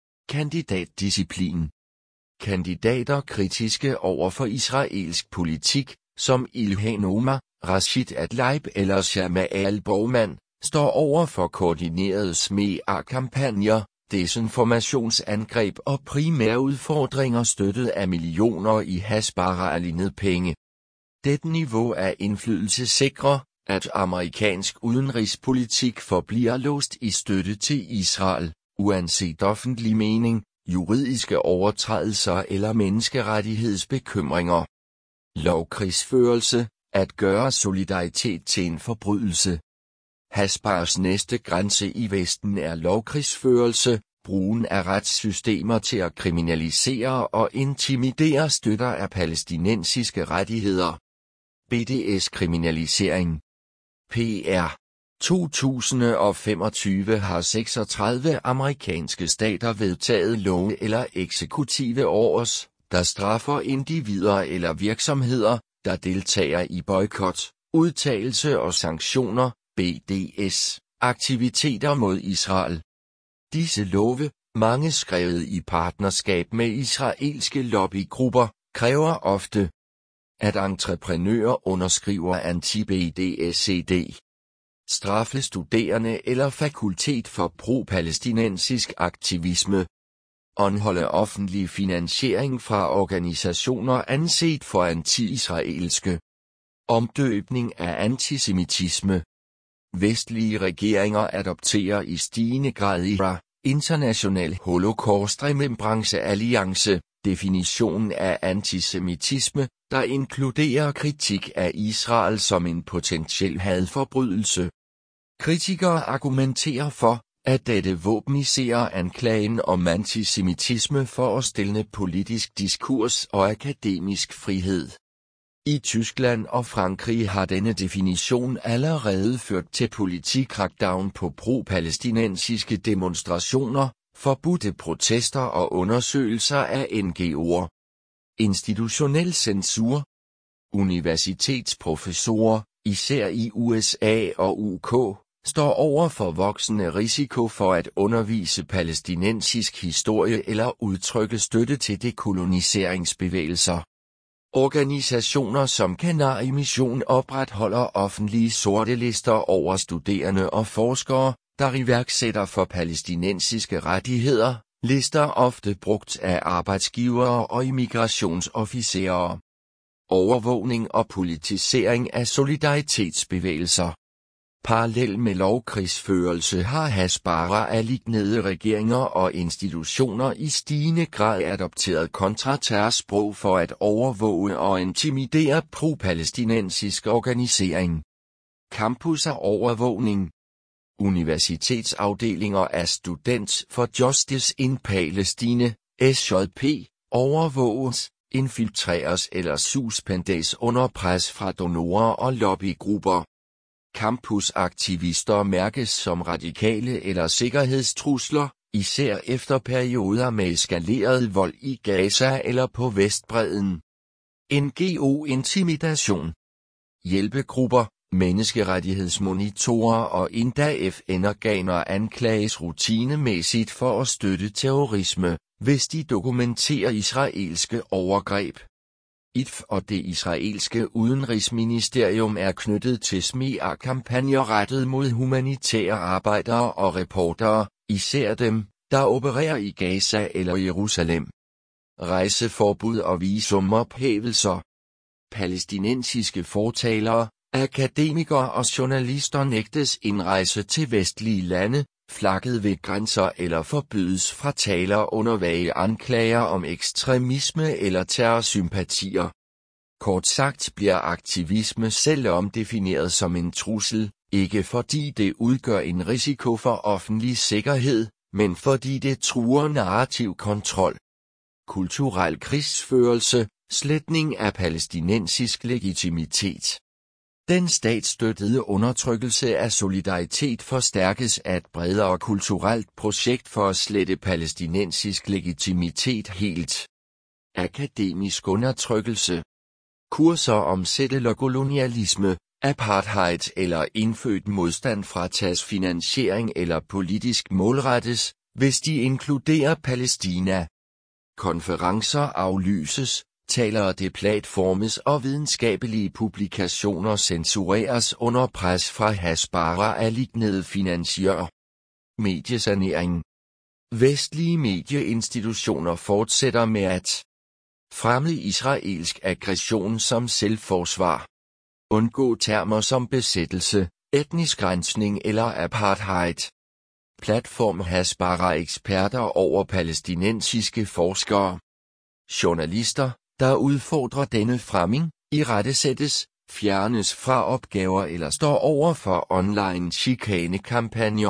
Kandidatdisciplin. Kandidater kritiske over for israelsk politik, som Ilhan Omar, Rashid Tlaib eller Shamal Bowman, står over for koordinerede smear-kampagner, desinformationsangreb og primærudfordringer støttet af millioner i Hasbara-alignet penge. Dette niveau af indflydelse sikrer, at amerikansk udenrigspolitik forbliver låst i støtte til Israel, uanset offentlig mening, juridiske overtrædelser eller menneskerettighedsbekymringer. Lovkrigsførelse, at gøre solidaritet til en forbrydelse. Hasbaras næste grænse i Vesten er lovkrigsførelse, brugen af retssystemer til at kriminalisere og intimidere støtter af palæstinensiske rettigheder. B D S-kriminalisering. P R. to tusind og femogtyve har seksogtredive amerikanske stater vedtaget love eller eksekutive ordres, der straffer individer eller virksomheder, der deltager i boykot, udtalelse og sanktioner, B D S, aktiviteter mod Israel. Disse love, mange skrevet i partnerskab med israelske lobbygrupper, kræver ofte, at entreprenører underskriver anti-B D S C D. Straffe studerende eller fakultet for pro-palæstinensisk aktivisme. Anholde offentlig finansiering fra organisationer anset for anti-israelske. Omdøbning af antisemitisme. Vestlige regeringer adopterer i stigende grad I R A, International Holocaust Remembrance definitionen af antisemitisme, der inkluderer kritik af Israel som en potentiel hadforbrydelse. Kritikere argumenterer for, at dette våbeniserer anklagen om antisemitisme for at stille politisk diskurs og akademisk frihed. I Tyskland og Frankrig har denne definition allerede ført til politik-crackdown på pro-palæstinensiske demonstrationer, forbudte protester og undersøgelser af N G O'er. Institutionel censur. Universitetsprofessorer, især i U S A og U K, står over for voksende risiko for at undervise palæstinensisk historie eller udtrykke støtte til dekoloniseringsbevægelser. Organisationer som Kanari Mission opretholder offentlige sortelister over studerende og forskere, der iværksætter for palæstinensiske rettigheder, lister ofte brugt af arbejdsgivere og immigrationsofficerer. Overvågning og politisering af solidaritetsbevægelser. Parallel med lovkrigsførelse har Hasbara af lignende regeringer og institutioner i stigende grad adopteret kontraterrorsprog for at overvåge og intimidere pro-palæstinensisk organisering. Campus af overvågning. Universitetsafdelinger af Students for Justice in Palestine, S J P, overvåges, infiltreres eller suspenderes under pres fra donorer og lobbygrupper. Campusaktivister mærkes som radikale eller sikkerhedstrusler, især efter perioder med eskaleret vold i Gaza eller på Vestbredden. N G O-intimidation. Hjælpegrupper, menneskerettighedsmonitorer og endda F N-organer anklages rutinemæssigt for at støtte terrorisme, hvis de dokumenterer israelske overgreb. I T F og det israelske udenrigsministerium er knyttet til smear-kampagner rettet mod humanitære arbejdere og reportere, især dem, der opererer i Gaza eller Jerusalem. Rejseforbud og visumophævelser. Palæstinensiske fortalere, akademikere og journalister nægtes indrejse til vestlige lande, flakket ved grænser eller forbydes fra taler under vage anklager om ekstremisme eller terrorsympatier. Kort sagt bliver aktivisme selv omdefineret som en trussel, ikke fordi det udgør en risiko for offentlig sikkerhed, men fordi det truer narrativ kontrol. Kulturel krigsførelse, sletning af palæstinensisk legitimitet. Den statsstøttede undertrykkelse af solidaritet forstærkes af et bredere kulturelt projekt for at slette palæstinensisk legitimitet helt. Akademisk undertrykkelse. Kurser om settlerkolonialisme, apartheid eller indfødt modstand fratages finansiering eller politisk målrettes, hvis de inkluderer Palæstina. Konferencer aflyses, talere deplatformes og videnskabelige publikationer censureres under pres fra Hasbara af lignende finansiører. Mediesanering. Vestlige medieinstitutioner fortsætter med at fremme israelsk aggression som selvforsvar. Undgå termer som besættelse, etnisk rensning eller apartheid. Platform Hasbara eksperter over palæstinensiske forskere. Journalister, der udfordrer denne fremming, irettesættes, fjernes fra opgaver eller står over for online chikanekampagner.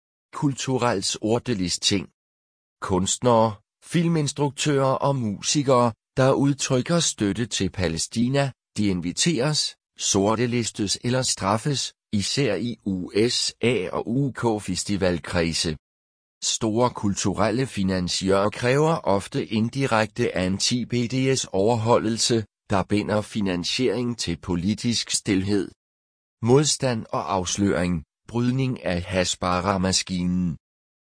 Kulturels ordelisting. Kunstnere, filminstruktører og musikere, der udtrykker støtte til Palæstina, de inviteres, sortelistes eller straffes, især i U S A og U K-festivalkredse. Store kulturelle finansiører kræver ofte indirekte anti-B D S-overholdelse, der binder finansiering til politisk stilhed. Modstand og afsløring, brydning af Hasbara-maskinen.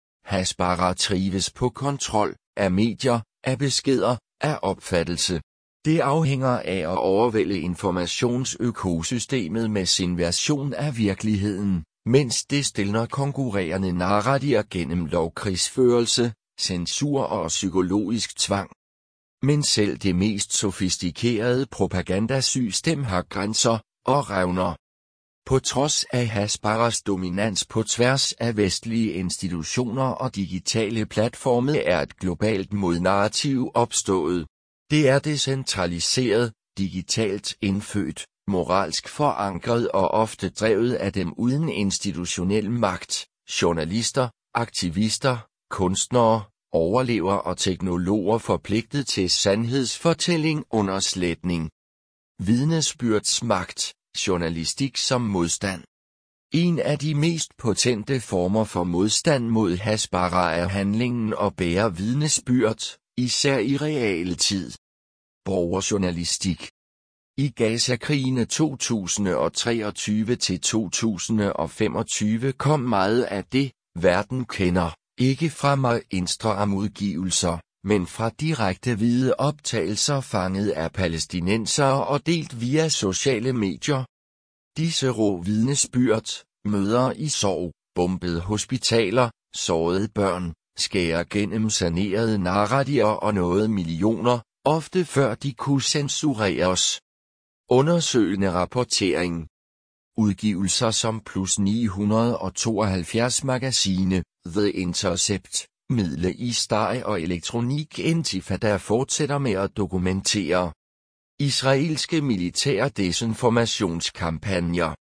Hasbara trives på kontrol, af medier, af beskeder, af opfattelse. Det afhænger af at overvælde informationsøkosystemet med sin version af virkeligheden, mens det stiller konkurrerende narrativer gennem lovkrigsførelse, censur og psykologisk tvang. Men selv det mest sofistikerede propagandasystem har grænser og revner. På trods af Hasbaras dominans på tværs af vestlige institutioner og digitale platforme er et globalt modnarrativ opstået. Det er decentraliseret, digitalt indfødt, moralsk forankret og ofte drevet af dem uden institutionel magt, journalister, aktivister, kunstnere, overlevere og teknologer forpligtet til sandhedsfortælling under sletning. Vidnesbyrdsmagt, journalistik som modstand. En af de mest potente former for modstand mod Hasbara er handlingen og bære vidnesbyrd, især i realtid. Borgerjournalistik. I Gaza-krigene to tusind og treogtyve til to tusind og femogtyve kom meget af det, verden kender, ikke fra mainstream-udgivelser, men fra direkte hvide optagelser fanget af palæstinensere og delt via sociale medier. Disse rå vidnesbyrd, møder i sorg, bombede hospitaler, sårede børn, skærer gennem sanerede narrativer og nåede millioner, ofte før de kunne censureres. Undersøgende rapportering. Udgivelser som Plus ni hundrede tooghalvfjerds Magazine, The Intercept, Midle i Steg og Elektronik Intifada fortsætter med at dokumentere israelske militære desinformationskampagner.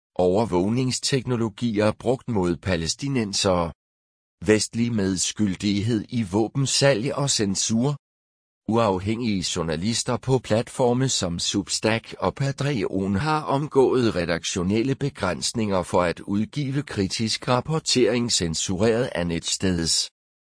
Overvågningsteknologier brugt mod palæstinensere. Vestlig medskyldighed i våbensalg og censur. Uafhængige journalister på platforme som Substack og Patreon har omgået redaktionelle begrænsninger for at udgive kritisk rapportering censureret af netstedets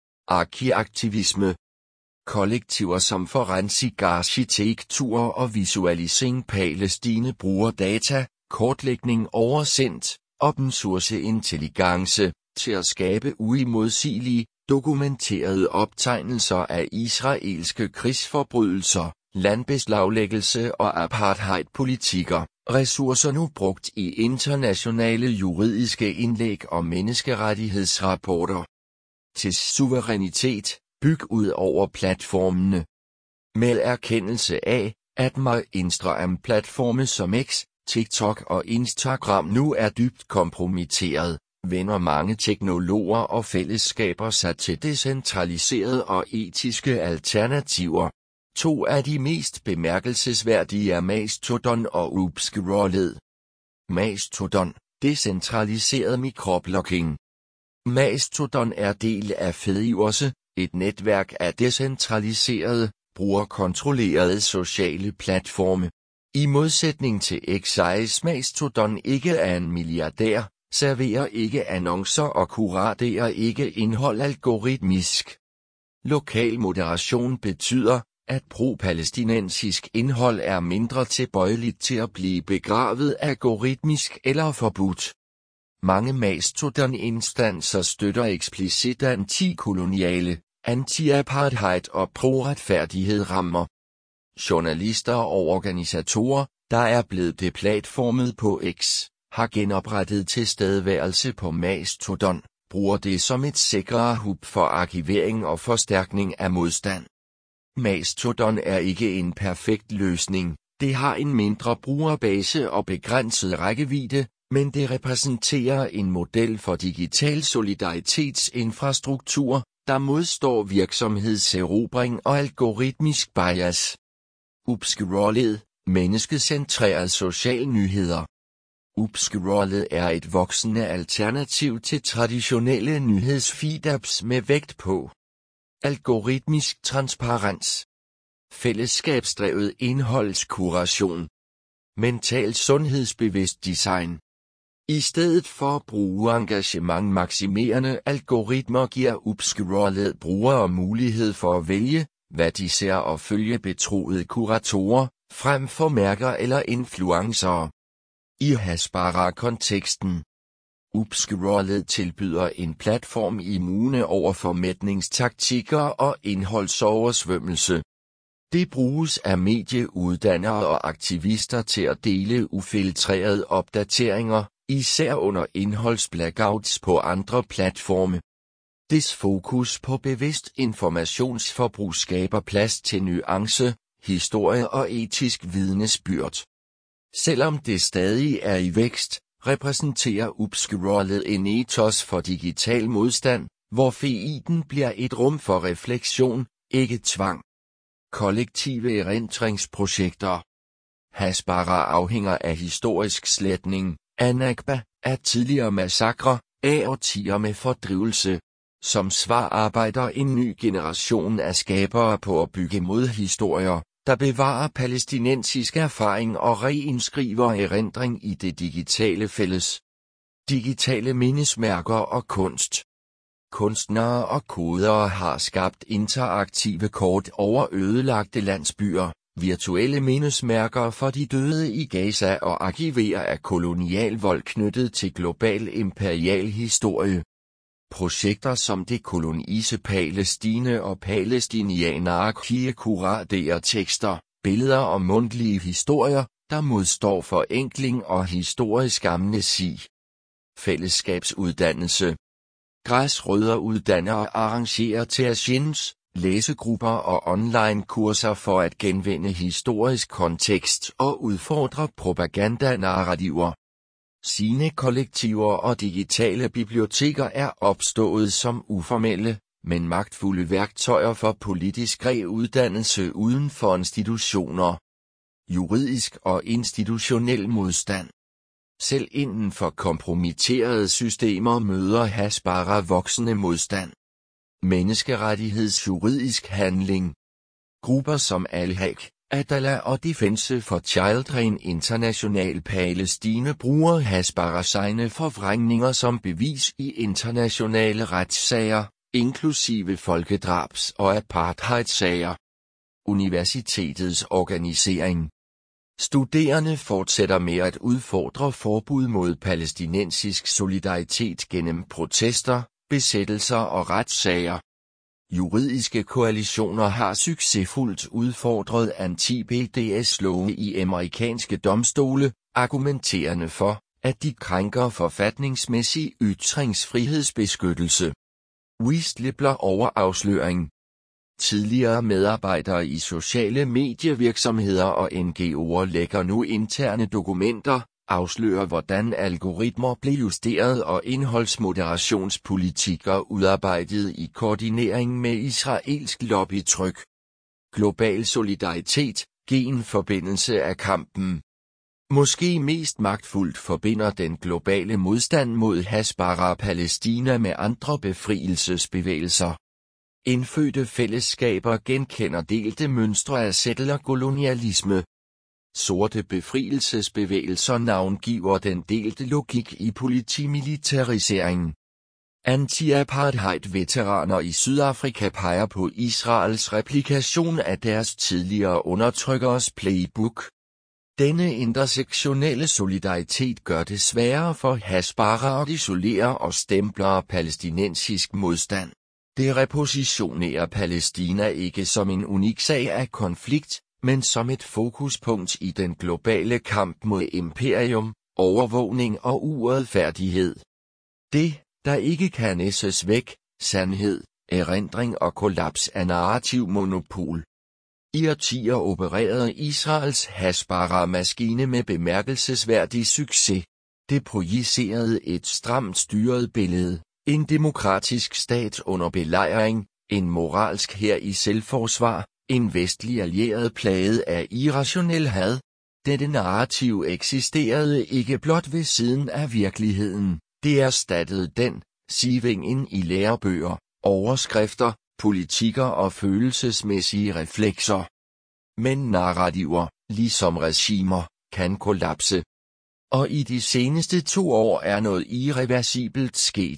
arkiaktivisme. Kollektiver som Forensic Arkitektur og Visualisering Palæstine bruger data, kortlægning oversendt, open source intelligence, til at skabe uimodsigelige, dokumenterede optegnelser af israelske krigsforbrydelser, landbeslaglæggelse og apartheidpolitikker, ressourcer nu brugt i internationale juridiske indlæg og menneskerettighedsrapporter. Til suverænitet, byg ud over platformene. Med erkendelse af, at mainstream-platforme som X, TikTok og Instagram nu er dybt kompromitteret, vender mange teknologer og fællesskaber sig til decentraliserede og etiske alternativer. To af de mest bemærkelsesværdige er Mastodon og Upscrolled. Mastodon, decentraliseret mikroblogging. Mastodon er del af Fediverse, et netværk af decentraliserede, brugerkontrollerede sociale platforme. I modsætning til X ejes Mastodon ikke er en milliardær, serverer ikke annoncer og kuraterer ikke indhold algoritmisk. Lokal moderation betyder, at pro-palæstinensisk indhold er mindre tilbøjeligt til at blive begravet algoritmisk eller forbudt. Mange Mastodon-instanser støtter eksplicit antikoloniale, anti-apartheid og pro-retfærdighed rammer. Journalister og organisatorer, der er blevet deplatformet på X, har genoprettet tilstedeværelse på Mastodon, bruger det som et sikrere hub for arkivering og forstærkning af modstand. Mastodon er ikke en perfekt løsning, det har en mindre brugerbase og begrænset rækkevidde, men det repræsenterer en model for digital solidaritetsinfrastruktur, der modstår virksomhedserobring og algoritmisk bias. Upscrolled, menneskecentreret social nyheder. Upscrolled er et voksende alternativ til traditionelle nyhedsfeed-apps med vægt på algoritmisk transparens, fællesskabsdrevet indholdskuration, mental sundhedsbevidst design. I stedet for brugerengagement maksimerende algoritmer giver Upscrolled brugere mulighed for at vælge, hvad de ser og følge betroede kuratorer, frem for mærker eller influencere. I Hasbara-konteksten. Upscrolled tilbyder en platform immune over for mætningstaktikker og indholdsoversvømmelse. Det bruges af medieuddannere og aktivister til at dele ufiltrerede opdateringer, især under indholdsblackouts på andre platforme. Dets fokus på bevidst informationsforbrug skaber plads til nuance, historie og etisk vidnesbyrd. Selvom det stadig er i vækst, repræsenterer Upscrolled en ethos for digital modstand, hvor feeden bliver et rum for refleksion, ikke tvang. Kollektive erindringsprojekter. Hasbara afhænger af historisk sletning, Anakba, af tidligere massakrer, af årtier med fordrivelse. Som svar arbejder en ny generation af skabere på at bygge modhistorier, der bevarer palæstinensisk erfaring og reinskriver erindring i det digitale fælles. Digitale mindesmærker og kunst. Kunstnere og kodere har skabt interaktive kort over ødelagte landsbyer, virtuelle mindesmærker for de døde i Gaza og arkiver af kolonialvold knyttet til global imperial historie. Projekter som Dekolonise Palæstine og Palæstinianere kuraterer tekster, billeder og mundtlige historier, der modstår forenkling og historisk amnesi. Fællesskabsuddannelse. Græsrødder uddanner og arrangerer teachings, læsegrupper og online-kurser for at genvinde historisk kontekst og udfordre propagandanarrativer. Cinekollektiver og digitale biblioteker er opstået som uformelle, men magtfulde værktøjer for politisk reuddannelse uden for institutioner. Juridisk og institutionel modstand. Selv inden for kompromitterede systemer møder Hasbara voksende modstand. Menneskerettighedsjuridisk handling. Grupper som Al-Haq, Adala og Defense for Children International Palæstine bruger Hasbaras egne forvrængninger som bevis i internationale retssager, inklusive folkedrabs- og apartheidsager. Universitetets organisering. Studerende fortsætter med at udfordre forbud mod palæstinensisk solidaritet gennem protester, besættelser og retssager. Juridiske koalitioner har succesfuldt udfordret anti-B D S-love i amerikanske domstole, argumenterende for, at de krænker forfatningsmæssig ytringsfrihedsbeskyttelse. Whistleblower over afsløring. Tidligere medarbejdere i sociale medievirksomheder og N G O'er lægger nu interne dokumenter, afslører hvordan algoritmer blev justeret og indholdsmoderationspolitikker udarbejdet i koordinering med israelsk lobbytryk. Global solidaritet, genforbindelse af kampen. Måske mest magtfuldt forbinder den globale modstand mod Hasbara Palæstina med andre befrielsesbevægelser. Indfødte fællesskaber genkender delte mønstre af settlerkolonialisme. Sorte befrielsesbevægelser navngiver den delte logik i politimilitariseringen. Anti-apartheid-veteraner i Sydafrika peger på Israels replikation af deres tidligere undertrykkers playbook. Denne intersektionelle solidaritet gør det sværere for Hasbara at isolere og stemple palæstinensisk modstand. Det repositionerer Palæstina ikke som en unik sag af konflikt, men som et fokuspunkt i den globale kamp mod imperium, overvågning og uretfærdighed. Det, der ikke kan næsses væk, sandhed, erindring og kollaps af narrativ monopol. I årtier opererede Israels Hasbara-maskine med bemærkelsesværdig succes. Det projicerede et stramt styret billede, en demokratisk stat under belejring, en moralsk hær i selvforsvar, en vestlig allieret plaget af irrationel had. Dette narrativ eksisterede ikke blot ved siden af virkeligheden, det erstattede den, siving ind i lærebøger, overskrifter, politikker og følelsesmæssige reflekser. Men narrativer, ligesom regimer, kan kollapse. Og i de seneste to år er noget irreversibelt sket.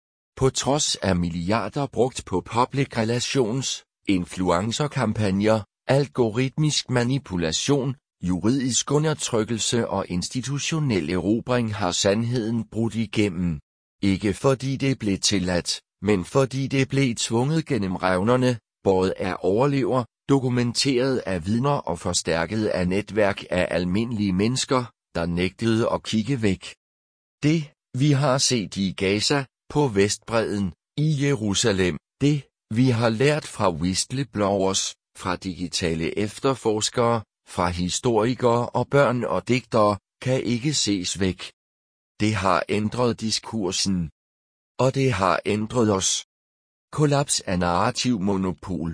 På trods af milliarder brugt på public relations, influencerkampagner, algoritmisk manipulation, juridisk undertrykkelse og institutionel erobring har sandheden brudt igennem. Ikke fordi det blev tilladt, men fordi det blev tvunget gennem revnerne, båret af overlever, dokumenteret af vidner og forstærket af netværk af almindelige mennesker, der nægtede at kigge væk. Det, vi har set i Gaza, på Vestbredden, i Jerusalem, det, vi har lært fra whistleblowers, fra digitale efterforskere, fra historikere og børn og digtere, kan ikke ses væk. Det har ændret diskursen. Og det har ændret os. Kollaps af narrativ monopol.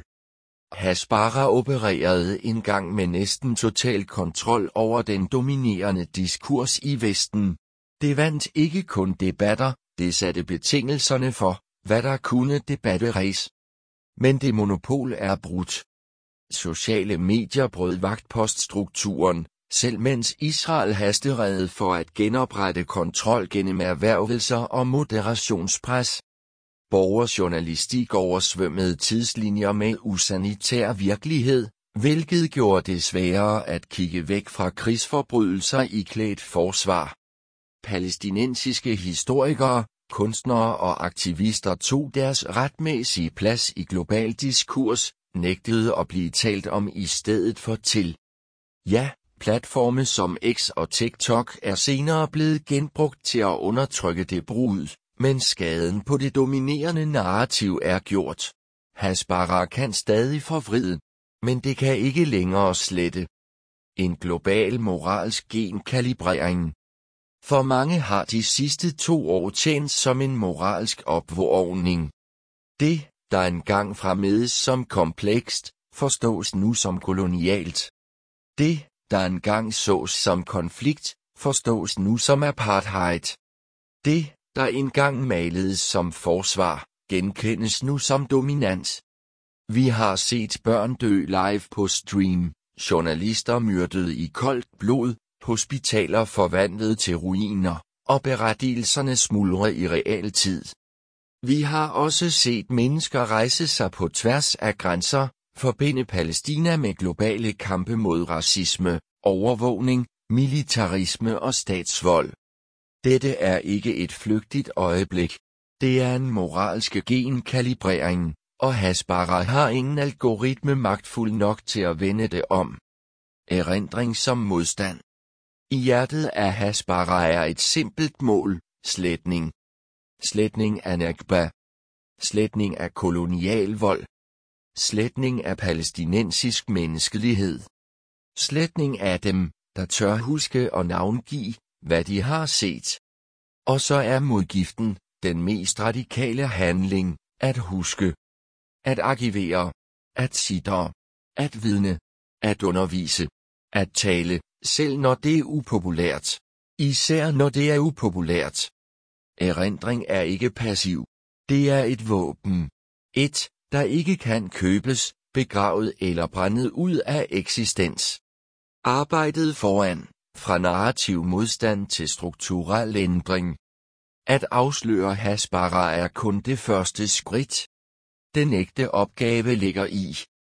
Hasbara opererede engang med næsten total kontrol over den dominerende diskurs i Vesten. Det vandt ikke kun debatter, det satte betingelserne for, hvad der kunne debatteres. Men det monopol er brudt. Sociale medier brød vagtpoststrukturen, selv mens Israel hasterede for at genoprette kontrol gennem erhvervelser og moderationspres. Borgerjournalistik oversvømmede tidslinjer med usanitær virkelighed, hvilket gjorde det sværere at kigge væk fra krigsforbrydelser i klædt forsvar. Palæstinensiske historikere, kunstnere og aktivister tog deres retmæssige plads i global diskurs, nægtede at blive talt om i stedet for til. Ja, Platforme som X og TikTok er senere blevet genbrugt til at undertrykke det brud, men skaden på det dominerende narrativ er gjort. Hasbara kan stadig forvride, men det kan ikke længere slette. En global moralsk genkalibrering. For mange har de sidste to år tjent som en moralsk opvågning. Det, der engang fremmedes som komplekst, forstås nu som kolonialt. Det, der engang sås som konflikt, forstås nu som apartheid. Det, der engang maledes som forsvar, genkendes nu som dominans. Vi har set børn dø live på stream, journalister myrdet i koldt blod, hospitaler forvandlet til ruiner, og berettigelserne smuldre i realtid. Vi har også set mennesker rejse sig på tværs af grænser, forbinde Palæstina med globale kampe mod racisme, overvågning, militarisme og statsvold. Dette er ikke et flygtigt øjeblik. Det er en moralsk genkalibrering, og Hasbara har ingen algoritme magtfuld nok til at vende det om. Erindring som modstand. I hjertet af Hasbara er et simpelt mål, sletning. Sletning af Nakba. Sletning af kolonialvold. Sletning af palæstinensisk menneskelighed. Sletning af dem, der tør huske og navngive, hvad de har set. Og så er modgiften, den mest radikale handling, at huske. At arkivere. At citere. At vidne. At undervise. At tale, selv når det er upopulært. Især når det er upopulært. Erindring er ikke passiv. Det er et våben. Et, der ikke kan købes, begravet eller brændet ud af eksistens. Arbejdet foran, fra narrativ modstand til strukturel ændring. At afsløre Hasbara er kun det første skridt. Den ægte opgave ligger i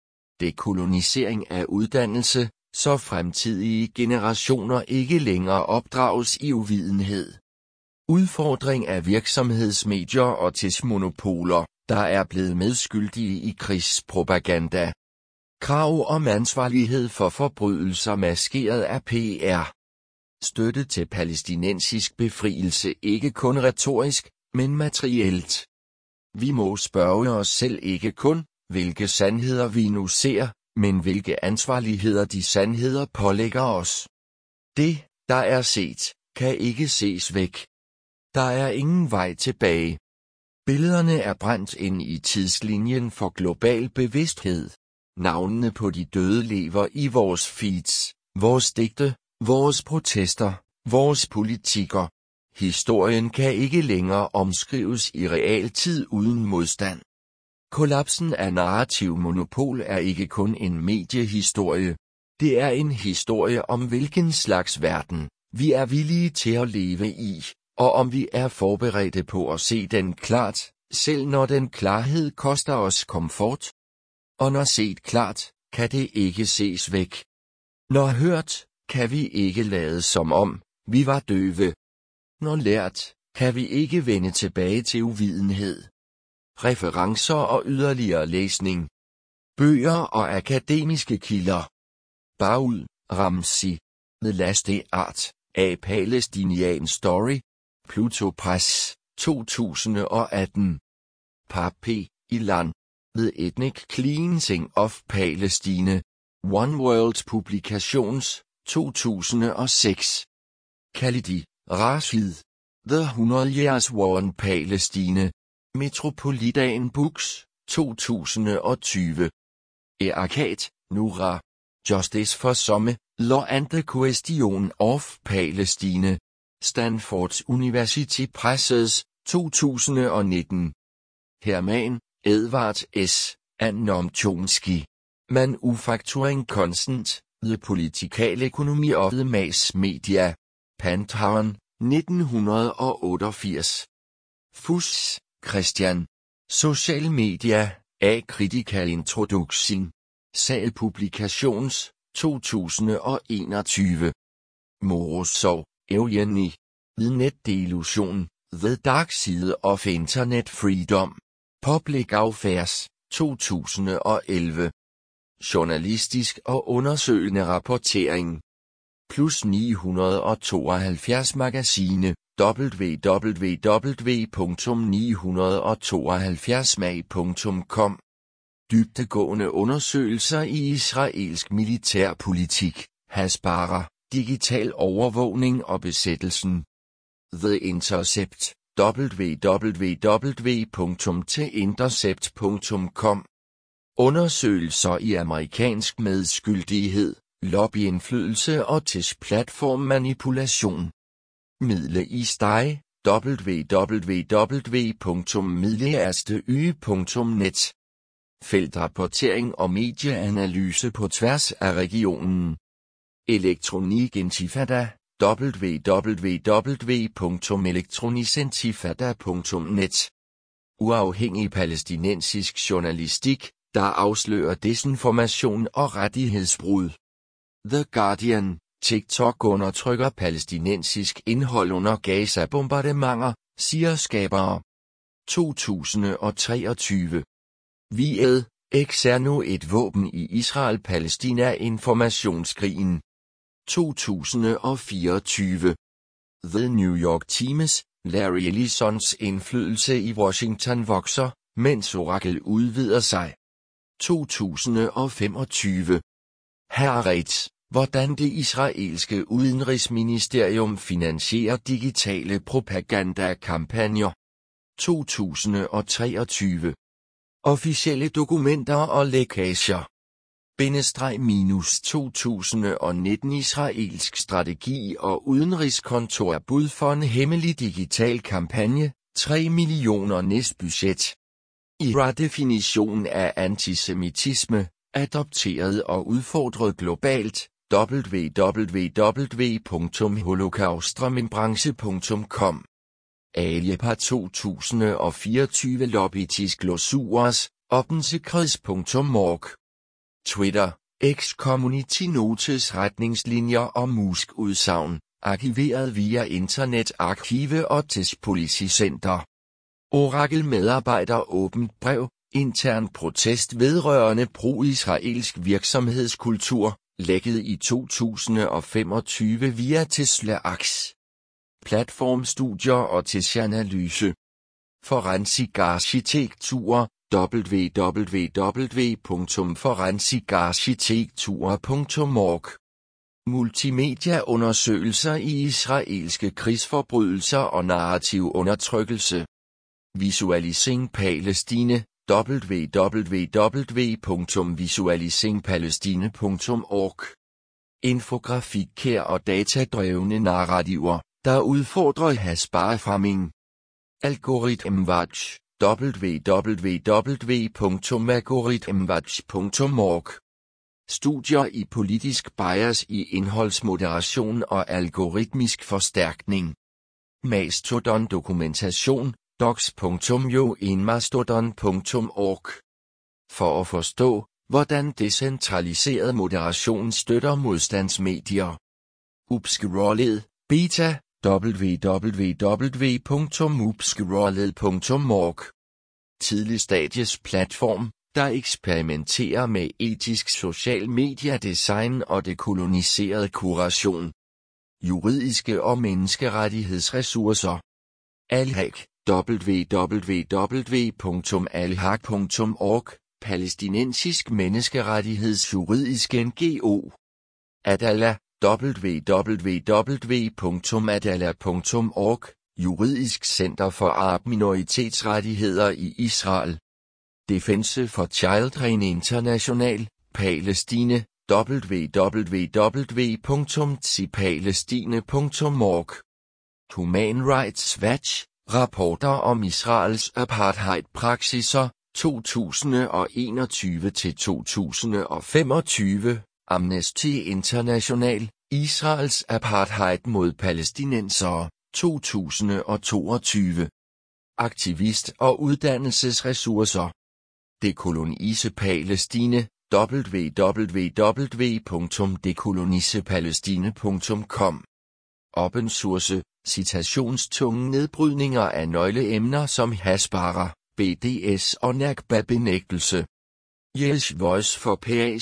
dekolonisering af uddannelse, så fremtidige generationer ikke længere opdrages i uvidenhed. Udfordring af virksomhedsmedier og tidsmonopoler, der er blevet medskyldige i krigspropaganda. Krav om ansvarlighed for forbrydelser maskeret af P R. Støtte til palæstinensisk befrielse ikke kun retorisk, men materielt. Vi må spørge os selv ikke kun, hvilke sandheder vi nu ser, men hvilke ansvarligheder de sandheder pålægger os. Det, der er set, kan ikke ses væk. Der er ingen vej tilbage. Billederne er brændt ind i tidslinjen for global bevidsthed. Navnene på de døde lever i vores feeds, vores digte, vores protester, vores politikker. Historien kan ikke længere omskrives i realtid uden modstand. Kollapsen af narrativ monopol er ikke kun en mediehistorie. Det er en historie om hvilken slags verden, vi er villige til at leve i, og om vi er forberedte på at se den klart, selv når den klarhed koster os komfort. Og når set klart, kan det ikke ses væk. Når hørt, kan vi ikke lade som om, vi var døve. Når lært, kan vi ikke vende tilbage til uvidenhed. Referencer og yderligere læsning. Bøger og akademiske kilder. Baud, Ramzi. The Last Art, A Palestinian Story. Pluto Press, to tusind og atten. P. Ilan. The Ethnic Cleansing of Palestine. One World Publications, to tusind og seks. Khalidi, Rashid. The Hundred Years War on Palestine. Metropolitan Books, to tusind og tyve. Erakat, Nura. Justice for Some, Law and the Question of Palestine. Stanford University Presses, to tusind og nitten. Herman, Edward S. and Noam Chomsky. Manufacturing Constant, The Political Economy of the Mass Media. Pantaren, nitten otteogfirs. Fuchs, Christian. Social Media, A Critical Introduction. Sal Publications, to tusind og enogtyve. Morozov, Evgeni. The Net Delusion, The Dark Side of Internet Freedom. Public Affairs, to tusind og elleve. Journalistisk og undersøgende rapportering. plus ni hundrede og tooghalvfjerds Magazine, w w w punktum ni hundrede og tooghalvfjerds mag punktum com. Dybdegående undersøgelser i israelsk militærpolitik, Hasbara, digital overvågning og besættelsen. The Intercept, w w w punktum the intercept punktum com. Undersøgelser i amerikansk medskyldighed, lobbyindflydelse og tech-platform-manipulation. Midle i steg, w w w punktum midleastøy punktum net. Feltrapportering og medieanalyse på tværs af regionen. Elektronik Intifada, w w w punktum elektronicintifada punktum net. Uafhængig palæstinensisk journalistik, der afslører desinformation og rettighedsbrud. The Guardian, TikTok undertrykker palæstinensisk indhold under Gaza-bombardementer, siger skabere. to tusind og treogtyve. Viet, X er nu et våben i Israel-Palæstina-informationskrigen. to tusind og fireogtyve. The New York Times, Larry Ellisons indflydelse i Washington vokser, mens Oracle udvider sig. to tusind og femogtyve. Haaretz, hvordan det israelske udenrigsministerium finansierer digitale propagandakampagner. to tusind og treogtyve. Officielle dokumenter og lækager. Bindestreg minus to tusind og nitten Israelsk strategi og udenrigskontor bud for en hemmelig digital kampagne, tre millioner næstbudget. I redefinition af antisemitisme, adopteret og udfordret globalt, w w w punktum holocaustremenbranche punktum com. Aliepar to tusind og fireogtyve Lobbytisk Glossuras, oppensekreds punktum org. Twitter, X Community Notes retningslinjer og muskudsagn, arkiveret via Internet Arkive og Test Policy Center. Oracle medarbejder åbent brev, intern protest vedrørende pro-israelsk virksomhedskultur, lækket i to tusind og femogtyve via Tesla Ax. Platformstudier og tech-analyse. Forensic arkitektur, w w w punktum forensicarkitektur punktum org. Multimedia-undersøgelser i israelske krigsforbrydelser og narrativ undertrykkelse. Visualisering Palæstine, w w w punktum visualisingpalæstine punktum org. Infografikker og datadrevne narrativer, der udfordrer Hasbara-farming. Algoritmwatch, w w w punktum algoritmwatch punktum org. Studier i politisk bias i indholdsmoderation og algoritmisk forstærkning. Mastodon dokumentation, docs punktum jo mastodon punktum org. For at forstå, hvordan decentraliseret moderation støtter modstandsmedier. Upscrollet, beta, w w w punktum upscrollet punktum org. Tidlig stadies platform, der eksperimenterer med etisk social mediedesign og dekoloniseret kuration. Juridiske og menneskerettighedsressourcer. Alhaq, w w w punktum alhaq punktum org, palæstinensisk menneskerettighedsjuridisk N G O. Adala, w w w punktum adala punktum org, juridisk center for arab-minoritetsrettigheder i Israel. Defense for Children International, Palæstine, w w w punktum tsipalestine punktum org. Human Rights Watch, rapporter om Israels apartheidpraksiser, to tusind og enogtyve til to tusind og femogtyve, Amnesty International, Israels apartheid mod palæstinensere, to tusind og toogtyve. Aktivist- og uddannelsesressourcer. Dekolonise Palæstine, w w w punktum dekolonisepalestine punktum com. Open source, citationstunge nedbrydninger af nøgleemner som Hasbara, B D S og Nakba-benægtelse. Yesh Voice for P A C,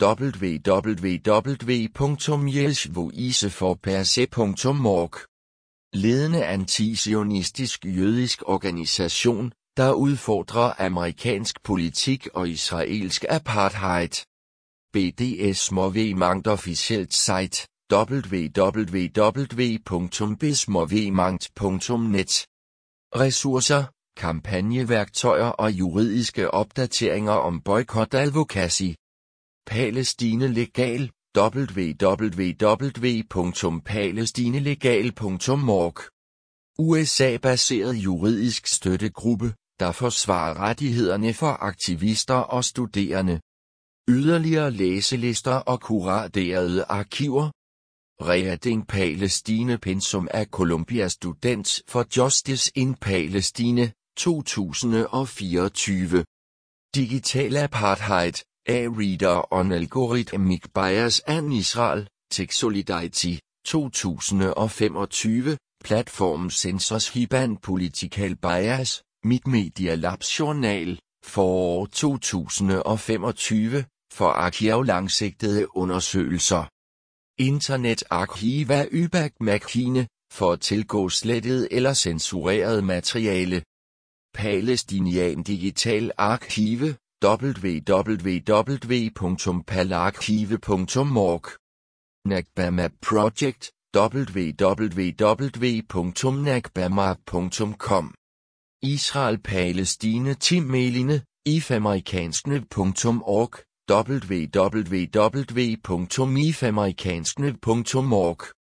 w w w punktum yeshvoiseforperse punktum org. Ledende antizionistisk jødisk organisation, der udfordrer amerikansk politik og israelsk apartheid. B D S Movement officielt site, w w w punktum bismovement punktum net. Ressourcer, kampagneværktøjer og juridiske opdateringer om boykot advocacy. Palæstine Legal, w w w punktum palæstinelegal punktum org. U S A-baseret juridisk støttegruppe, der forsvarer rettighederne for aktivister og studerende. Yderligere læselister og kuraterede arkiver. Reading Palæstine Pensum af Columbia Students for Justice in Palestine, to tusind og fireogtyve. Digital Apartheid, A Reader on Algorithmic Bias and Israel, Tech Solidarity, to tusind og femogtyve, Platform Censors Hiban Political Bias, Midmedia Labs Journal, forår to tusind og femogtyve, for arkiv langsigtede undersøgelser. Internet Arkiva Ybak Makine, for at tilgå slettet eller censureret materiale. Palæstinian Digital Arkive, w w w punktum palarkive punktum org. Nakba Map Project, w w w punktum nakba map punktum com. Israel Palæstine Timeline, ifamerikansknet punktum org, w w w punktum ifamerikansknet punktum org.